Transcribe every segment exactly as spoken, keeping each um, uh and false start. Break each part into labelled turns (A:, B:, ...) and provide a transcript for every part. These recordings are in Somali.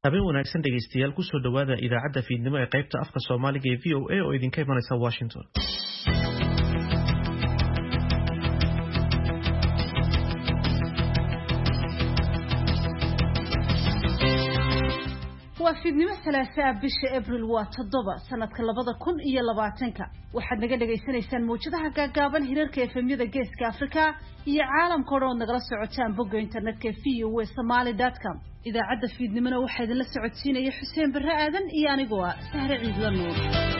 A: habeen wanaagsan dhegeystayaal ku soo dhawaada idaacadda fiidnimo ee qaybta afka Soomaaliga ee V O A oo idinka imanaysa Washington.
B: waa fiidnimo Salaasaa bisha April waa toddoba sanadka labada kun iyo labaatanka waxaad naga dhageysanaysaan muujadaha gaagaaban hirarka F M-yada Geeska Afrika iyo caalamka oo nagala socotaan bogga internetka v o a somali dot com. idaacadda fiidnimona waxaa idin la socodsiinaya Xuseen Barre Aadan iyo anigoo ah Sahre Ciidla Nuur.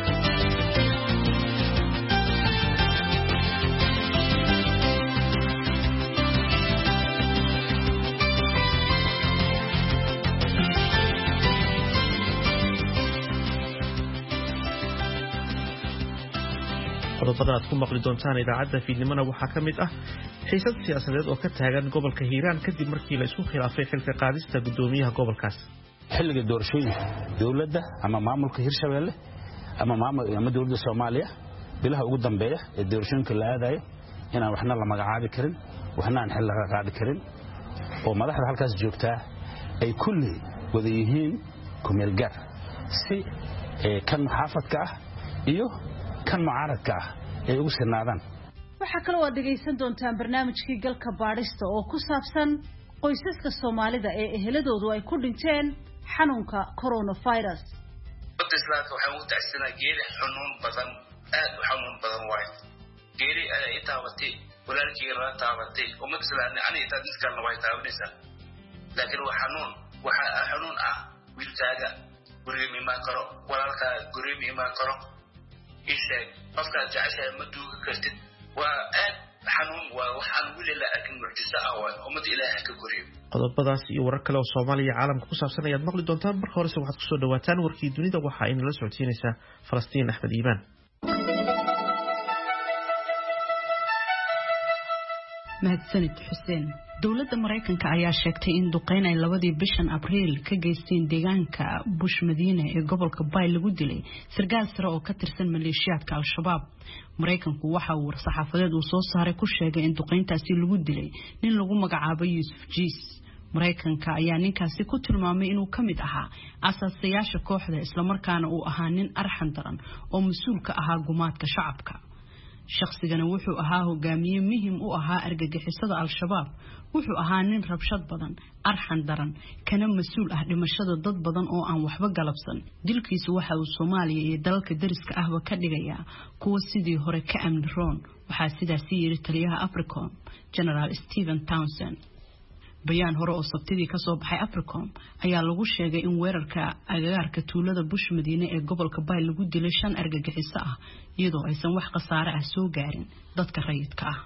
A: qodobada aad ku maqli doontaan idaacadda fiidnimona waxaa ka mid ah xiisad siyaasadeed oo ka taagan gobolka Hiiraan kadib markii la isku khilaafay xilka qaadista gudoomiyaha gobolkaas.
C: xilliga doorashooyinka dawladda ama maamulka Hirshabeelle ama maamulka ama dawladda Soomaaliya bilaha ugu dambeeya ee doorashooyinka la aadayo inaan waxna la magacaabi karin waxna aan xil laga qaadi karin oo madaxda halkaas joogtaa ay kulli wada yihiin kumeel gaar si kan xaafadka ah iyo kan mucaaradka ah ay ugu sinaadaan.
B: waxa kale oo dhageysan doontaan barnaamijkii galka baadhista oo ku saabsan qoysaska Soomaalida ee eheladoodu ay ku dhinteen xanuunka coronavirus.
D: islaamka waxa uu tacsiinaa geeri xanuun badan aad u xanuun badan waay geeri ay taabatay walaalkii la taabatay umad islaamna ani inta dadkan way taabanaysaa laakiin waa xanuun waxa xanuun ah wiilkaaga guriga ma karo walaalka guriga ma karo isheeg qofka jacaysa ma duuga kartid waa aad xanuun waa waxaan wili la arkin mucjiso ah waa ummad Ilaahay ka guriyo.
A: qodobadaas iyo warar kale oo Soomaaliya caalamka ku saabsan ayaad maqli doontaan. marka hore waxaad ku soo dhawaataan warkii dunida waxa ay nala socodsiinaysaa Falastiin Axmed Iimaan.
E: mahadsanid Xuseen. dawladda Mareykanka ayaa sheegtay in duqeyn ay labadii bishan Abriil ka geysteen deegaanka Bush Madiina ee gobolka Bay lagu dilay sargaal sare oo ka tirsan maleeshiyadka Al-Shabaab. Mareykanku waxa uu saxaafadeed uu soo saaray ku sheegay in duqeyntaasi lagu dilay nin lagu magacaabo Yusuf Jiis. Mareykanka ayaa ninkaasi ku tilmaamay inuu ka mid ahaa asaasayaasha kooxda isla markaana uu ahaa nin arxan daran oo mas'uul ka ahaa gumaadka shacabka. shakhsigana wuxuu ahaa hogaamiye muhiim u ahaa argagixisada Al-Shabaab wuxuu ahaa nin rabshad badan arxan daran kana mas'uul ah dhimashada dad badan oo aan waxba galabsan. dilkiisu waxa uu Soomaaliya iyo dalalka dariska ahba ka dhigayaa kuwa sidii hore ka amni roon. waxaa sidaas yiri taliyaha Africom General Stephen Townsend. bayaan hore oo sabtidii ka soo baxay Africom ayaa lagu sheegay in weerarka agagaarka tuulada Bush Madiina ee gobolka Bay lagu dilay shan argagixiso ah iyadoo aysan wax khasaare ah soo gaarin dadka rayidka ah.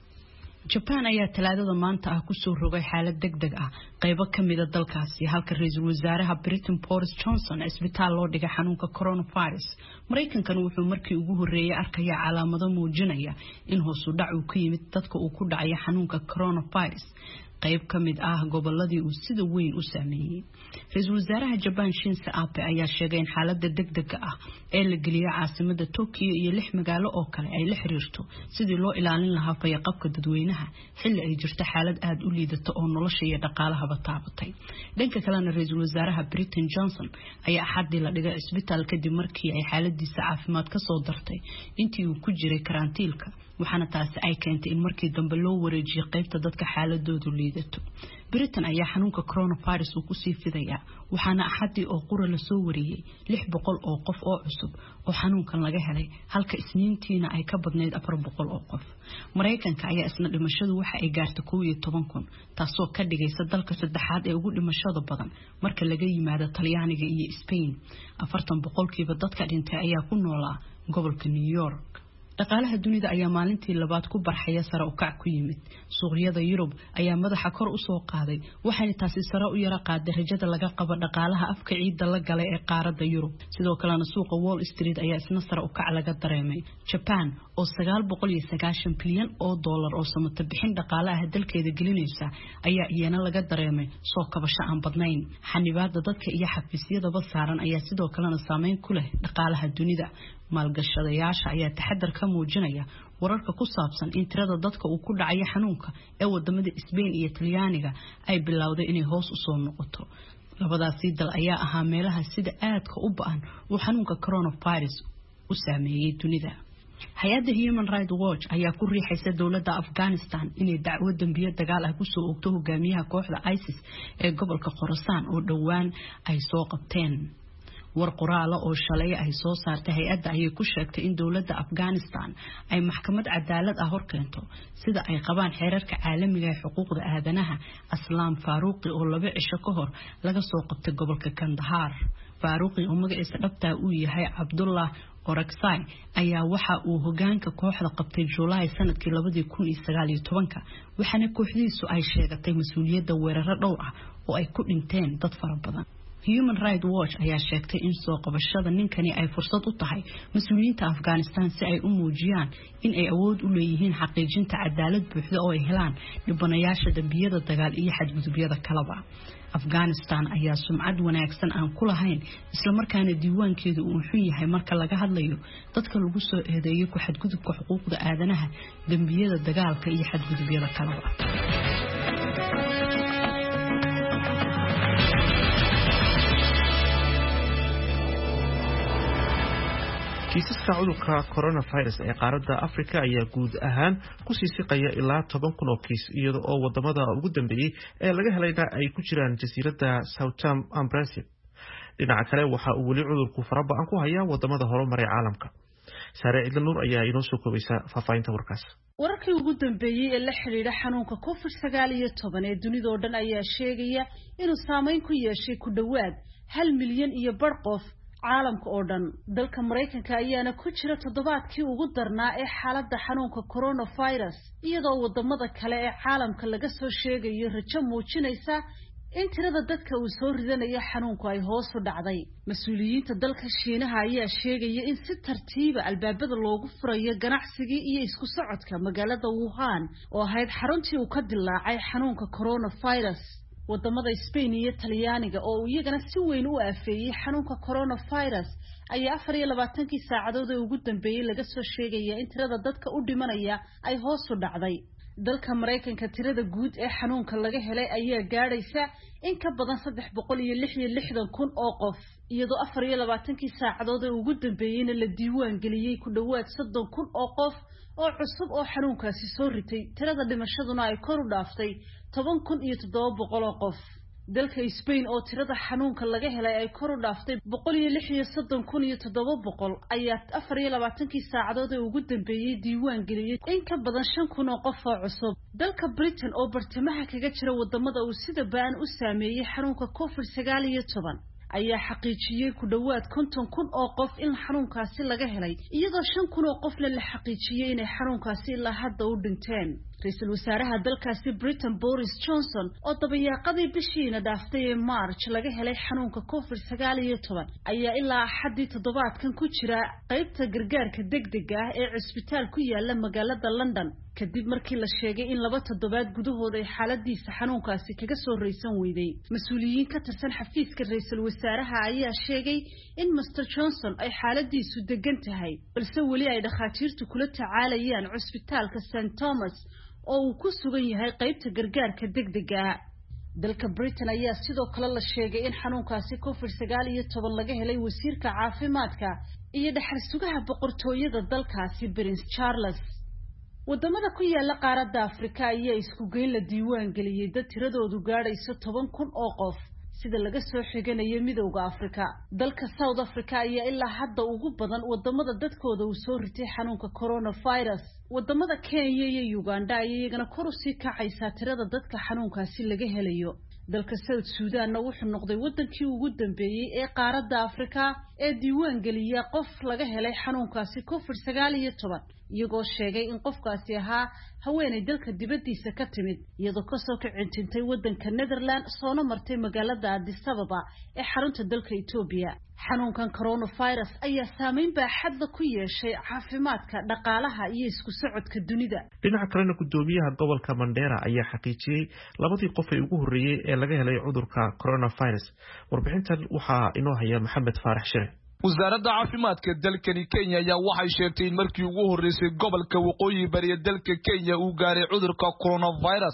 E: Japan ayaa talaadada maanta ah ku soo rogay xaalad degdeg ah qaybo kamid ah dalkaasi halka ra'iisul wasaaraha Britain Boris Johnson isbitaal loo dhigay xanuunka coronavirus. Mareykankan wuxuu markii ugu horeeyay arkaya calaamado muujinaya in hoos u dhac uu ku yimid dadka uu ku dhacay xanuunka coronavirus qayb kamid ah goboladii uu sida weyn u saameeyay. ra'iisul wasaaraha Japan Shinzo Abe ayaa sheegay in xaaladda degdegga ah ee la geliyay caasimada Tokyo iyo lix magaalo oo kale ay la xiriirto sidii loo ilaalin lahaa fayaqabka dadweynaha xilli ay jirto xaalad aad u liidata oo nolosha iyo dhaqaalaha taabatay. dhanka kalena ra'iisul wasaaraha Britain Johnson ayaa xaddi la dhigay isbitaal kadib markii ay xaaladiisa caafimaad ka soo dartay intii uu ku jiray karantiilka waxaana taasi ay keentay in markii dambe loo wareejiyo qaybta dadka xaaladoodu liidato. Britain ayaa xanuunka coronavirus uu ku sii fidaya waxaana axadii oo qura la soo wariyay lix boqol oo qof oo cusub oo xanuunkan laga helay halka isniintiina ay ka badneyd afar boqol oo qof. Mareykanka ayaa isna dhimashadu waxa ay gaartay kow iyo toban kun taasoo ka dhigaysa dalka saddexaad ee ugu dhimashada badan marka laga yimaado Talyaaniga iyo Spain. afartan boqolkiiba dadka dhintay ayaa ku noolaa gobolka New York. dhaqaalaha dunida ayaa maalintii labaad ku barxaya sare u kac ku yimid. suuqyada Yurub ayaa madaxa kor u soo qaaday waxayna taasi sare u yara qaaday rajada laga qabo dhaqaalaha afka ciidda la galay ee qaaradda Yurub. sidoo kalena suuqa Wall Street ayaa isna sare u kac laga dareemay. Japan oo sagaal boqol iyo sagaashan bilyan oo dollar oo samata bixin dhaqaalaha dalkeeda gelinaysa ayaa iyana laga dareemay soo kabasho aan badnayn. xanibaadda dadka iyo xafiisyada saaran ayaa sidoo kalena saameyn ku leh dhaqaalaha dunida. maalgashadayaasha ayaa taxadar ka muujinaya wararka ku saabsan in tirada dadka uu ku dhacay xanuunka ee wadamada Spain iyo Talyaaniga ay bilowday inay hoos u soo noqoto. labadaasi dal ayaa ahaa meelaha sida aadka u ba'an uu xanuunka coronavirus u saameeyay dunida. hay-adda Human Rights Watch ayaa ku riixaysa dowladda Afghanistan inay dacwo dambiyo dagaal ah ku soo oogto hogaamiyaha kooxda ISIS ee gobolka Khorasan oo dhawaan ay soo qabteen. war qoraal oo shalay ay soo saartay hay-adda ayay ku sheegtay in dowladda Afghanistan ay maxkamad cadaalad ah horkeento sida ay qabaan xeerarka caalamiga ee xuquuqda aadanaha. Aslam Faruqi oo laba cisho ka hor laga soo qabtay gobolka Kandahar. Faruqi oo magaciisa dhabta uu yahay Abdullah Oraksai ayaa waxa uu hogaanka kooxda qabtay July sanadkii laba kun iyo sagaal iyo toban waxaana kooxdiisu ay sheegatay mas'uuliyadda weeraro dhowr ah oo ay ku dhinteen dad fara badan. Human Rights Watch ayaa sheegtay in soo qabashada ninkani ay fursad u tahay mas'uuliyiinta Afghanistan si ay u muujiyaan in ay awood u leeyihiin xaqiijinta cadaalad buuxda oo ay helaan dhibanayaasha dambiyada dagaal iyo xadgudubyada kalaba. Afghanistan ayaa sumcad wanaagsan aan ku lahayn isla markaana diiwaankeedu uu xun yahay marka laga hadlayo dadka lagu soo eedeeyo ku xadgudubka xuquuqda aadanaha, dambiyada dagaalka iyo xadgudubyada kalaba.
A: kiisaska cudurka coronavirus ee qaaradda Afrika ayaa guud ahaan ku sii siqaya ilaa toban kun oo kiis iyadoo oo wadamada ugu dambeeyay ee laga helayna ay ku jiraan jasiiradda Southern Ambrosian. dhinaca kale waxa uu weli cudurku faraba'an ku hayaa wadamada horumaray caalamka. Sare Ciidla Nuur ayaa inoo soo koobaysa faafahinta warkaas.
B: wararkii ugu dambeeyay ee la xiriira xanuunka covid sagaal iyo toban ee dunida oo dhan ayaa sheegaya inuu saameyn ku yeeshay ku dhawaad hal milyan iyo bar qof caalamka oo dhan. dalka Mareykanka ayaana ku jira toddobaadkii ugu darnaa ee xaaladda xanuunka coronavirus iyadoo wadamada kale ee caalamka laga soo sheegayo rajo muujinaysa in tirada dadka uu soo ridanayo xanuunku ay hoos u dhacday. mas'uuliyiinta dalka Shiinaha ayaa sheegaya in si tartiib ah albaabada loogu furayo ganacsiga iyo isku socodka magaalada Wuhan oo ahayd xaruntii uu ka dilaacay xanuunka coronavirus. wadamada Spain iyo Talyaaniga oo iyagana si weyn u afeeyay xanuunka coronavirus ayaa afar iyo labaatan saacadood ee ugu dambeeyay laga soo sheegaya in tirada dadka u dhimanaya ay hoos u dhacday. dalka Mareykanka tirada guud ee xanuunka laga helay ayaa gaadhaysa in ka badan saddex boqol iyo lix iyo lixdan kun oo qof iyadoo afar iyo labaatan saacadood ee ugu dambeeyayna la diiwaan geliyay ku dhawaad soddon kun oo qof oo cusub oo xanuunkaasi soo ritay. tirada dhimashaduna ay kor u dhaaftay toban kun iyo toddoba boqol oo qof. dalka Spain oo tirada xanuunka laga helay ay kor u dhaaftay boqol iyo lix iyo soddon kun iyo toddoba boqol ayaa afar iyo labaatan saacadood ee ugu dambeeyay diiwaan geliyay in ka badan shan kun oo qof oo cusub. dalka Britain oo bartamaha kaga jira wadamada uu sida ba'an u saameeyay xanuunka covid sagaal iyo toban ayaa xaqiijiyay ku dhawaad konton kun oo qof in xanuunkaasi laga helay iyadoo shan kun oo qof la xaqiijiyay inay xanuunkaasi ilaa hadda u dhinteen. ra'iisul wasaaraha dalkaasi Britain Boris Johnson oo dabayaaqadii bishiina dhaaftay ee March laga helay xanuunka covid sagaal iyo toban ayaa ilaa axadii toddobaadkan ku jira qaybta gargaarka degdega ah ee cisbitaal ku yaala magaalada London kadib markii la sheegay in laba toddobaad gudahood ay xaaladiisa xanuunkaasi kaga soo reysan weyday. mas'uuliyiin ka tirsan xafiiska ra'iisul wasaaraha ayaa sheegay in Mister Johnson ay xaaladiisu degan tahay balse weli ay dhakhaatiirtu kula tacaalayaan cisbitaalka Saint Thomas oo uu ku sugan yahay qaybta gargaarka degdega ah. dalka Britain ayaa sidoo kale la sheegay in xanuunkaasi covid sagaal iyo toban laga helay wasiirka caafimaadka iyo dhaxal sugaha boqortooyada dalkaasi Prince Charles. wadamada ku yaala qaaradda Afrika ayaa isku geyn la diiwaan geliyay dad tiradoodu gaadhayso toban kun oo qof sida laga soo xiganayo midowga Afrika. dalka South Africa ayaa ilaa hadda ugu badan wadamada dadkooda uu soo ritay xanuunka coronavirus. wadamada Kenya iyo Uganda ayaa iyagana kor u sii kacaysa tirada dadka xanuunkaasi laga helayo. dalka South Sudan wuxuu noqday wadankii ugu dambeeyay ee qaaradda Afrika ee diiwaan geliya qof laga helay xanuunkaasi covid sagaal iyo toban iyagoo sheegay in qofkaasi ahaa haweeney dalka dibadiisa ka timid iyadoo ka soo kicintay wadanka Netherlands soona martay magaalada Addis Ababa ee xarunta dalka Ethiopia. xanuunkan coronavirus ayaa saameyn baaxad ku yeeshay caafimaadka, dhaqaalaha iyo isku socodka dunida.
A: dhinaca kalena gudoomiyaha gobolka Mandera ayaa xaqiijiyay labadii qof ee ugu horeeyay ee laga helay cudurka coronavirus. warbixintan waxaa inoo haya Maxamed Faarax Shire.
F: wasaaradda caafimaadka dalkani Kenya ayaa waxay sheegtay in markii ugu horeysay gobolka waqooyi bari ee dalka Kenya uu gaaray cudurka coronavirus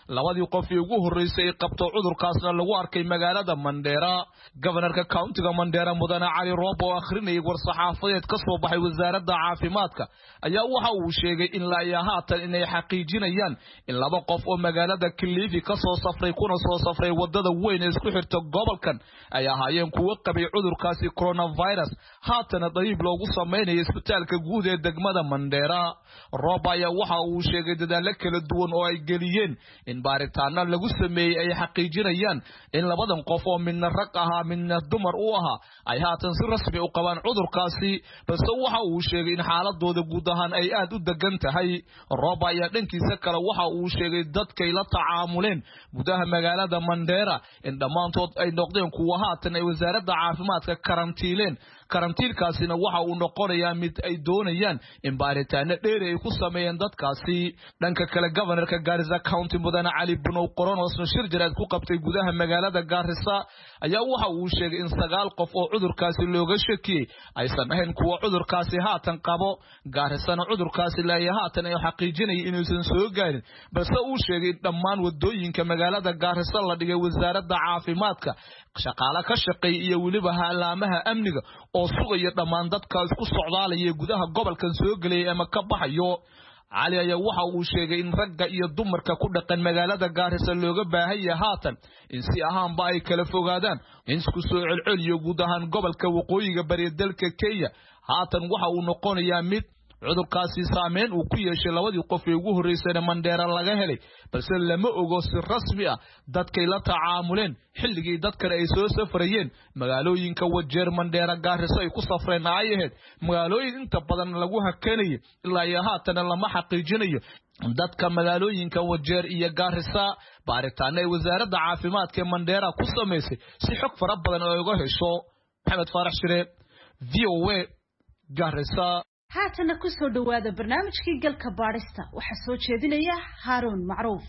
F: labadii qof ee ugu horeysay ay qabto cudurkaasna lagu arkay magaalada Mandera. Governorka countiga Mandera Mudane Cali Robo oo akhrinayay war-saxaafadeed ka soo baxay wasaaradda caafimaadka ayaa waxa uu sheegay in la yahaatan inay xaqiijinayaan in laba qof oo magaalada Kilifi ka soo safray kuna soo safray wadada weyn ee isku xirta gobolkan ay ahaayeen kuwa qabay cudurkaasi coronavirus haatana dayib loogu sameeyay isbitaalka guud ee degmada Mandera. Robo ayaa waxa uu sheegay dadaalo kala duwan oo ay geliyeen in baaritaano lagu sameeyay ay xaqiijinayaan in labadan qof oo midna rag ahaa midna dumar u ahaa ay haatan si rasmi u qabaan cudurkaasi balse waxa uu sheegay in xaaladooda guud ahaan ay aad u degan tahay. Robo ayaa dhankiisa kale waxa uu sheegay dadkay la tacaamuleen gudaha magaalada Mandera in dhammaantood ay noqdeen kuwa haatan ay wasaaradda caafimaadka karantiileen. karantiilkaasina waxa uu noqonayaa mid ay doonayaan in baaritaano dheer ay ku sameeyeen dadkaasi. Dhanka kale governorka Garissa County Mudane Cali Bunow Coronos shir jiraad ku qabtay gudaha magaalada Garissa ayaa waxa uu sheegay in sagaal qof oo cudurkaasi looga shakiyay aysan ahayn kuwa cudurkaasi haatan qabo. Garissana cudurkaasi la yahaatan ay xaqiijinayeen inuusan soo gaarin balse uu sheegay dhammaan wadooyinka magaalada Garissa la dhigay wasaaradda caafimaadka shaqaale ka shaqeey iyo waliba haalaamaha amniga oo sugaya dhammaan dadka isku socdaalaya gudaha gobolkan soo galay ama ka baxayo. Cali ayaa waxa uu sheegay in ragga iyo dumarka ku dhaqan magaalada Garissa looga baahan yahay haatan in si ahaanba ay kala fogaadaan in isku soo celceliyo guud ahaan gobolka waqooyiga bari dalka Kenya. Haatan waxa uu noqonayaa mid cudurkaasi saameyn uu ku yeeshay labadii qof ee ugu horeysay Mandera laga helay balse lama ogo si rasmi ah dadkay la tacaamuleen xilligii dadkan ay soo safrayeen magaalooyinka Wajeer Mandera Garissa ay ku safreen ay ahayd magaalooyin inta badan lagu hakanayay ilaa iyo haatan lama xaqiijinayo dadka magaalooyinka Wajeer iyo Garissa baaritaano ay wasaaradda caafimaadka ee Mandera ku sameysay si xog fara badan oo uga hesho. Maxamed Faarax Shire V O A Garissa.
B: haatana ku soo dhawaada barnaamijkii galka baarista waxa soo jeedinaya Haroon Macruuf.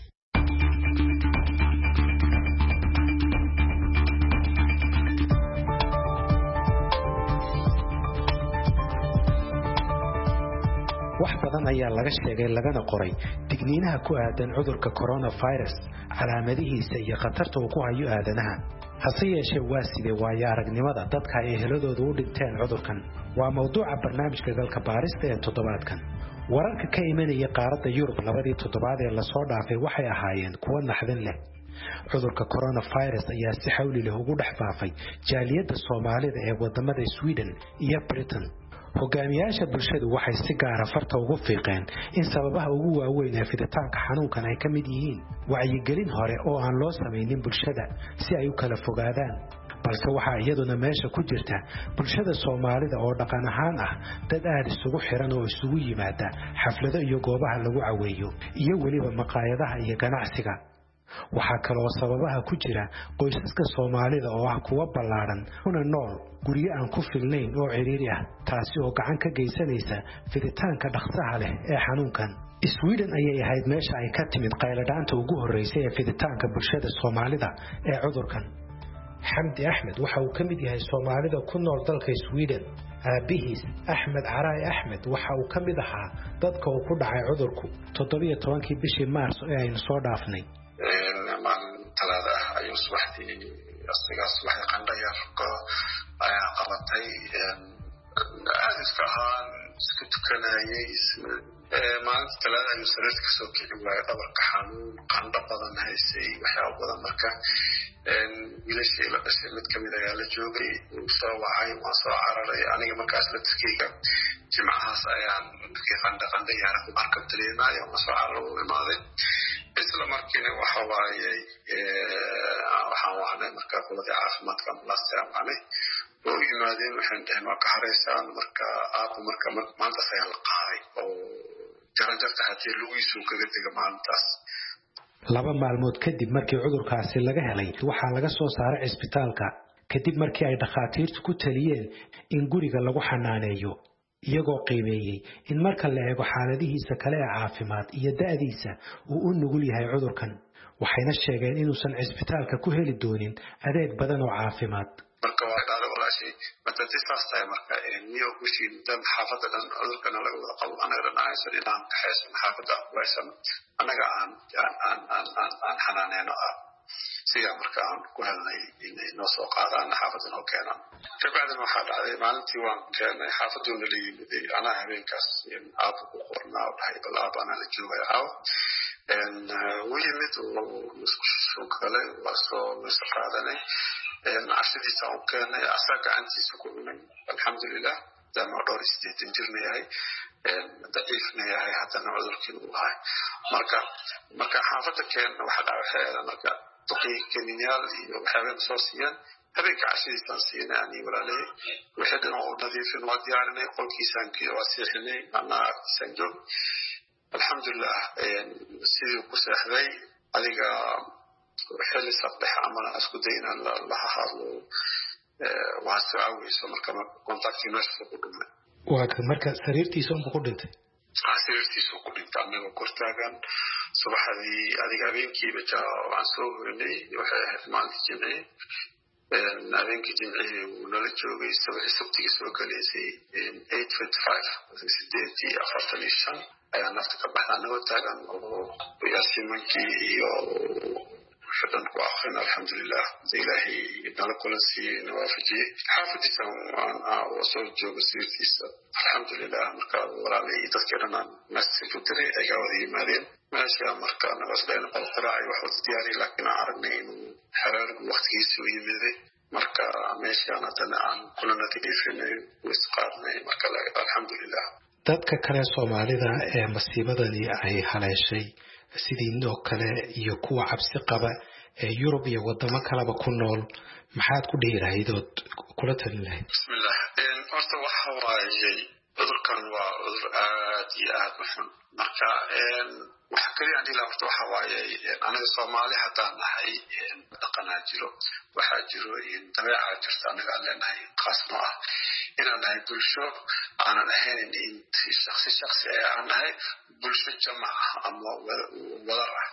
G: wax badan ayaa laga sheegay lagana qoray digniinaha ku aadan cudurka coronavirus calaamadihiisa iyo khatarta uu ku hayo aadanaha. hase yeeshee waa sidee waayo aragnimada dadka ay eheladooda u dhinteen cudurkan waa mawduuca barnaamijka galka baarista ee toddobaadkan. wararka ka imanaya qaaradda Yurub labadii toddobaad ee la soo dhaafay waxay ahaayeen kuwo naxdin leh. cudurka coronavirus ayaa si xawli leh ugu dhex faafay jaaliyadda Soomaalida ee wadamada Sweden iyo Britain. hogaamiyaasha bulshadu waxay si gaar ah farta ugu fiiqeen in sababaha ugu waaweyn ee fiditaanka xanuunkan ay ka mid yihiin wacyigelin hore oo aan loo samaynin bulshada si ay u kala fogaadaan. balse waxaa iyaduna meesha ku jirta bulshada Soomaalida oo dhaqan ahaan ah dad aad isugu xiran oo isugu yimaada xaflado iyo goobaha lagu caweeyo iyo waliba maqaayadaha iyo ganacsiga. waxaa kale oo sababaha ku jira qoysaska Soomaalida oo ah kuwa ballaaran una nool guriga aan ku filnayn oo ciriiri ah taasi oo gacan ka geysanaysa fiditaanka dhaqsaha leh ee xanuunkan. Sweden ayay ahayd meesha ay ka timid qayladhaanta ugu horeysay ee fiditaanka bulshada Soomaalida ee cudurkan. Xamdi Axmed waxa uu ka mid yahay Soomaalida ku nool dalka Sweden. aabihiis Axmed Caraay Axmed waxa uu ka mid ahaa dadka uu ku dhacay cudurku toddoba iyo tobankii bishii Maarso ee aynu soo dhaafnay.
H: talaada ayuu subaxdii asigaas wax qandhaya ayaa qabatay aad iska ahaan iska tukanayay maalinta talaada ayuu sariirta ka soo kici waayay dhabarka xanuun qandho badan haysay waxyaabo badan marka wiilashii la dhashay mid kamid ayaa la joogay uu soo wacay waan soo cararay aniga markaas la tirkeyga jimcahaas ayaan markii qandho qandho yaara ku arkab dareemaayo waan soo cararay u imaaday isla markiina waxa waaye waxaan wacnay marka qoladii caafimaadka ambalaasta aan wacnay oo yimaadeen waxaan dhahay waa ka haraysaan marka aabba marka maantaas ayaa la qaaday oo jaranjarta haddii lugiisu kaga dega maalintaas.
G: laba maalmood kadib markii cudurkaasi laga helay waxaa laga soo saaray cisbitaalka kadib markii ay dhakhaatiirtu ku taliyeen in guriga lagu xanaaneeyo iyagoo qiimeeyay in marka la eego xaaladihiisa kale ee caafimaad iyo da'diisa uu u nugul yahay cudurkan waxayna sheegeen inuusan cisbitaalka ku heli doonin adeeg badan oo caafimaad.
H: marka waa dhacday walaashii mata disaster marka niyo kushin dan xaafada dhan cudurkana laga wada qabo anaga dhan aysan inaan ka xeesan xaafada waysan anaga aan aan aan aan xanaaneyno ah sida marka aan ku helnay inay noo soo qaadaan xaafada noo keenaan kabacdina waxaa dhacday maalintii waan keenay xaafaduna la yimid anaa habeenkaas aab ku qornaa dhahay bal aab anaa la joogay aaw ويمد وسكالة وصو وسقادني عشرة سنة كان أساق عندي سكون الحمد لله ده ما دور استيتنجرني هاي ضعيفني هاي حتى نعذر كله هاي مركا مركا حافظة كان واحد على حياة مركا تقي كنيال وحبيب صوصيا هبيك عشرة سنة سنة يعني ولا ليه واحد نوع نظيف نودي على يقول كيسان كي واسيحني أنا سنجوب الحمد لله سيدي كسحدي عليك حل صبح عمل اسكو دينا الله حاضر وهسعوي سمر كما كونتاكتي ناس كودمه
G: waa marka sariirtiisa uu ku dhintay
H: sariirtiisa uu ku dhintay anaga kortaagan subaxdii adiga habeenkii baja waan soo hoynay waxay ahayd maalintii jimcii habeenkii jimcii uu nala joogay sabtigi soo galeysay eight fifty-five sideedii afartan iyo shan ayaa nafta ka baxda anagoo taagan oo yaasimankii iyo فدان كواخنا الحمد لله إلهي نلقى لسي نوافجي حافظي سواء وصول جوب سيرتيس الحمد لله مركا ولا لي تذكرنا ناس فتري أجاودي مالين ماشي مركا نغسلين بالقراعي وحوض دياري لكن عرقنين حرار وقت يسوي مذي مركا ماشي أنا تنعن كلنا تليفيني واستقارني مركا الحمد لله
G: dadka kale Soomaalida ee masiibadani ay haleeshay sidii noo kale iyo kuwa cabsi qaba ee Yurub iyo wadamo kale ku nool maxaad ku dhiirahaydood kula talin lahayd
H: bismillah in horta waxa waayay cudurkan waa cudur aad iyo aad u xun marka in waxa kaliya aan ilaa waxa waayay anaga Soomaali haddaan nahay dhaqanaa jiro waxa jiro in dabeecad jirta anaga leenahay qaasno ah inaan nahay bulsho aanan ahayn in shakhsi shakhsi aan nahay bulsho jamac ama wadar ah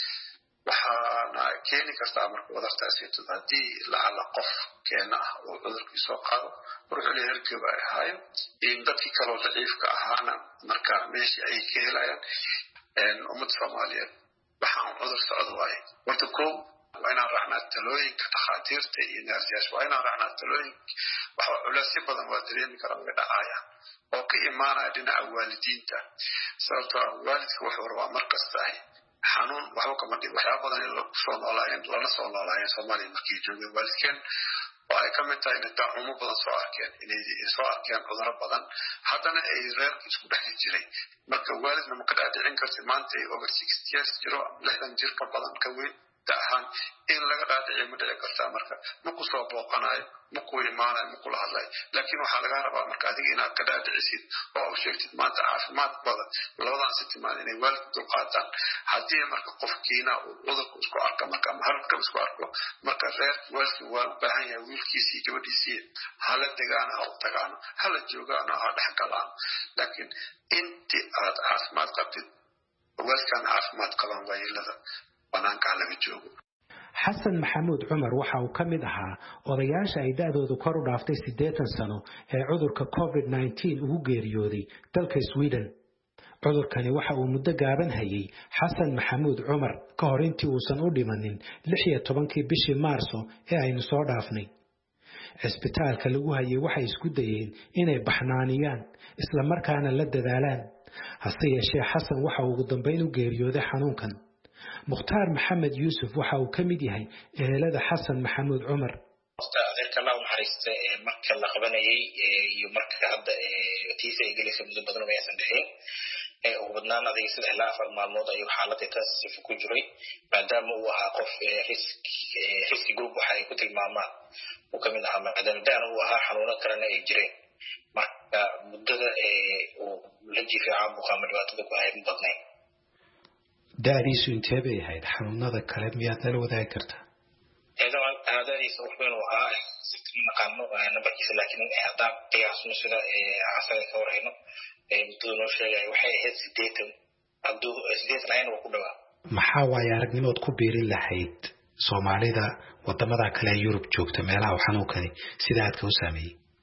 H: waxaana keeni kartaa marka wadartaasi haddii lacala qof keena ah oo cudurkii soo qaado ruuxu leerkii baa ahaay in dadkii kaloo daciifka ahaana marka meeshii ay ka helayaan ummad Soomaaliyeed waxaan cudur socdo waay warta koow waa inaan raacnaa talooyinka takhaatiirta iyo naasiyaasha waa inaan raacnaa talooyinka waxa culaysyo badan waa dareemi karaa way dhacayaan oo ka imaanaya dhinaca waalidiinta sababtoo ah waalidka wuxuu rabaa markasta xanuun waxba kama dhig waxyaaba badan in lagu soo noolaayeen lana soo noolaayeen Soomaaliya markii joogay waalidkeen oo ay ka mid tahay inay daacumo badan soo arkeen inay soo arkeen cudurro badan haddana ay reerka isku dhex jiray marka waalidna ma ka dhaadhicin karti maanta ay over sixty years jiro lixdan jir ka badan ka weyn daahan in laga dhaadhiciyo ma dhici kartaa marka ma ku soo booqanayo ma ku imaanayo ma kula hadlayo laakiin waxaa laga rabaa marka adiga inaad ka dhaadhicisid oo u sheegtid maanta caafimaad badan labadan si timaad inay waalidku dulqaataan haddii marka qofkiina uu cudurku isku arka marka ama halka isku arko marka reer waalidku waa u baahan yahay wiilkiisii gabadhiisii hala degaana ha u tagaano hala joogaano ha dhex galaan laakiin intii aad caafimaad qabtid waalidkan caafimaad qaban waayelada banaanka laga joogo
G: xasan maxamuud cumar waxa uu kamid ahaa odayaasha ay da'doodu kor u dhaaftay siddeetan sano ee cudurka covid nineteen ugu geeriyooday dalka Sweden cudurkani waxa uu muddo gaaban hayay xasan maxamuud cumar ka hor intii uusan u dhimanin lix iyo tobankii bishii Maarso ee aynu soo dhaafnay isbitaalka lagu hayay waxay isku dayeen inay baxnaaniyaan isla markaana la dadaalaan hase yeeshee xasan waxa uu ugu dambeyn u geeriyooday xanuunkan مختار محمد يوسف waxa uu kamid yahay ehelada xasan maxamuud cumar
I: dadka la xariista marka la qabanayay iyo marka hadda tiisa ay gelisay muddo badan oo aysan dhixin ee ugu badnaan aday saddex ilaa afar maalmood ayuu xaaladda taasif ku jiray maadaama uu ahaa qof risk risk group waxa ay ku tilmaamaan oo kamid ahaa maadaama daan uu ahaa xanuuno kalena ay jireen marka muddada ee uu la jiifay caabuqa ama dhibaatada ku hayay badnayn
G: daadiisu intee bay ahayd xanuunada kale miyaad nala wadaagi kartaa
I: eedawan daadiisu wuxuu ahaa naqaano nambarkiisa laakiin haddaan qiyaasno sida asaga ka warayno muddada noo sheegay waxay ahayd siddeetan hadduu siddeetan ayna ku dhawaa
G: maxaa waaye aragnimood ku biirin lahayd Soomaalida wadamada kale ee Yurub joogta meelaha xanuunkani sida aad ka u saameeyay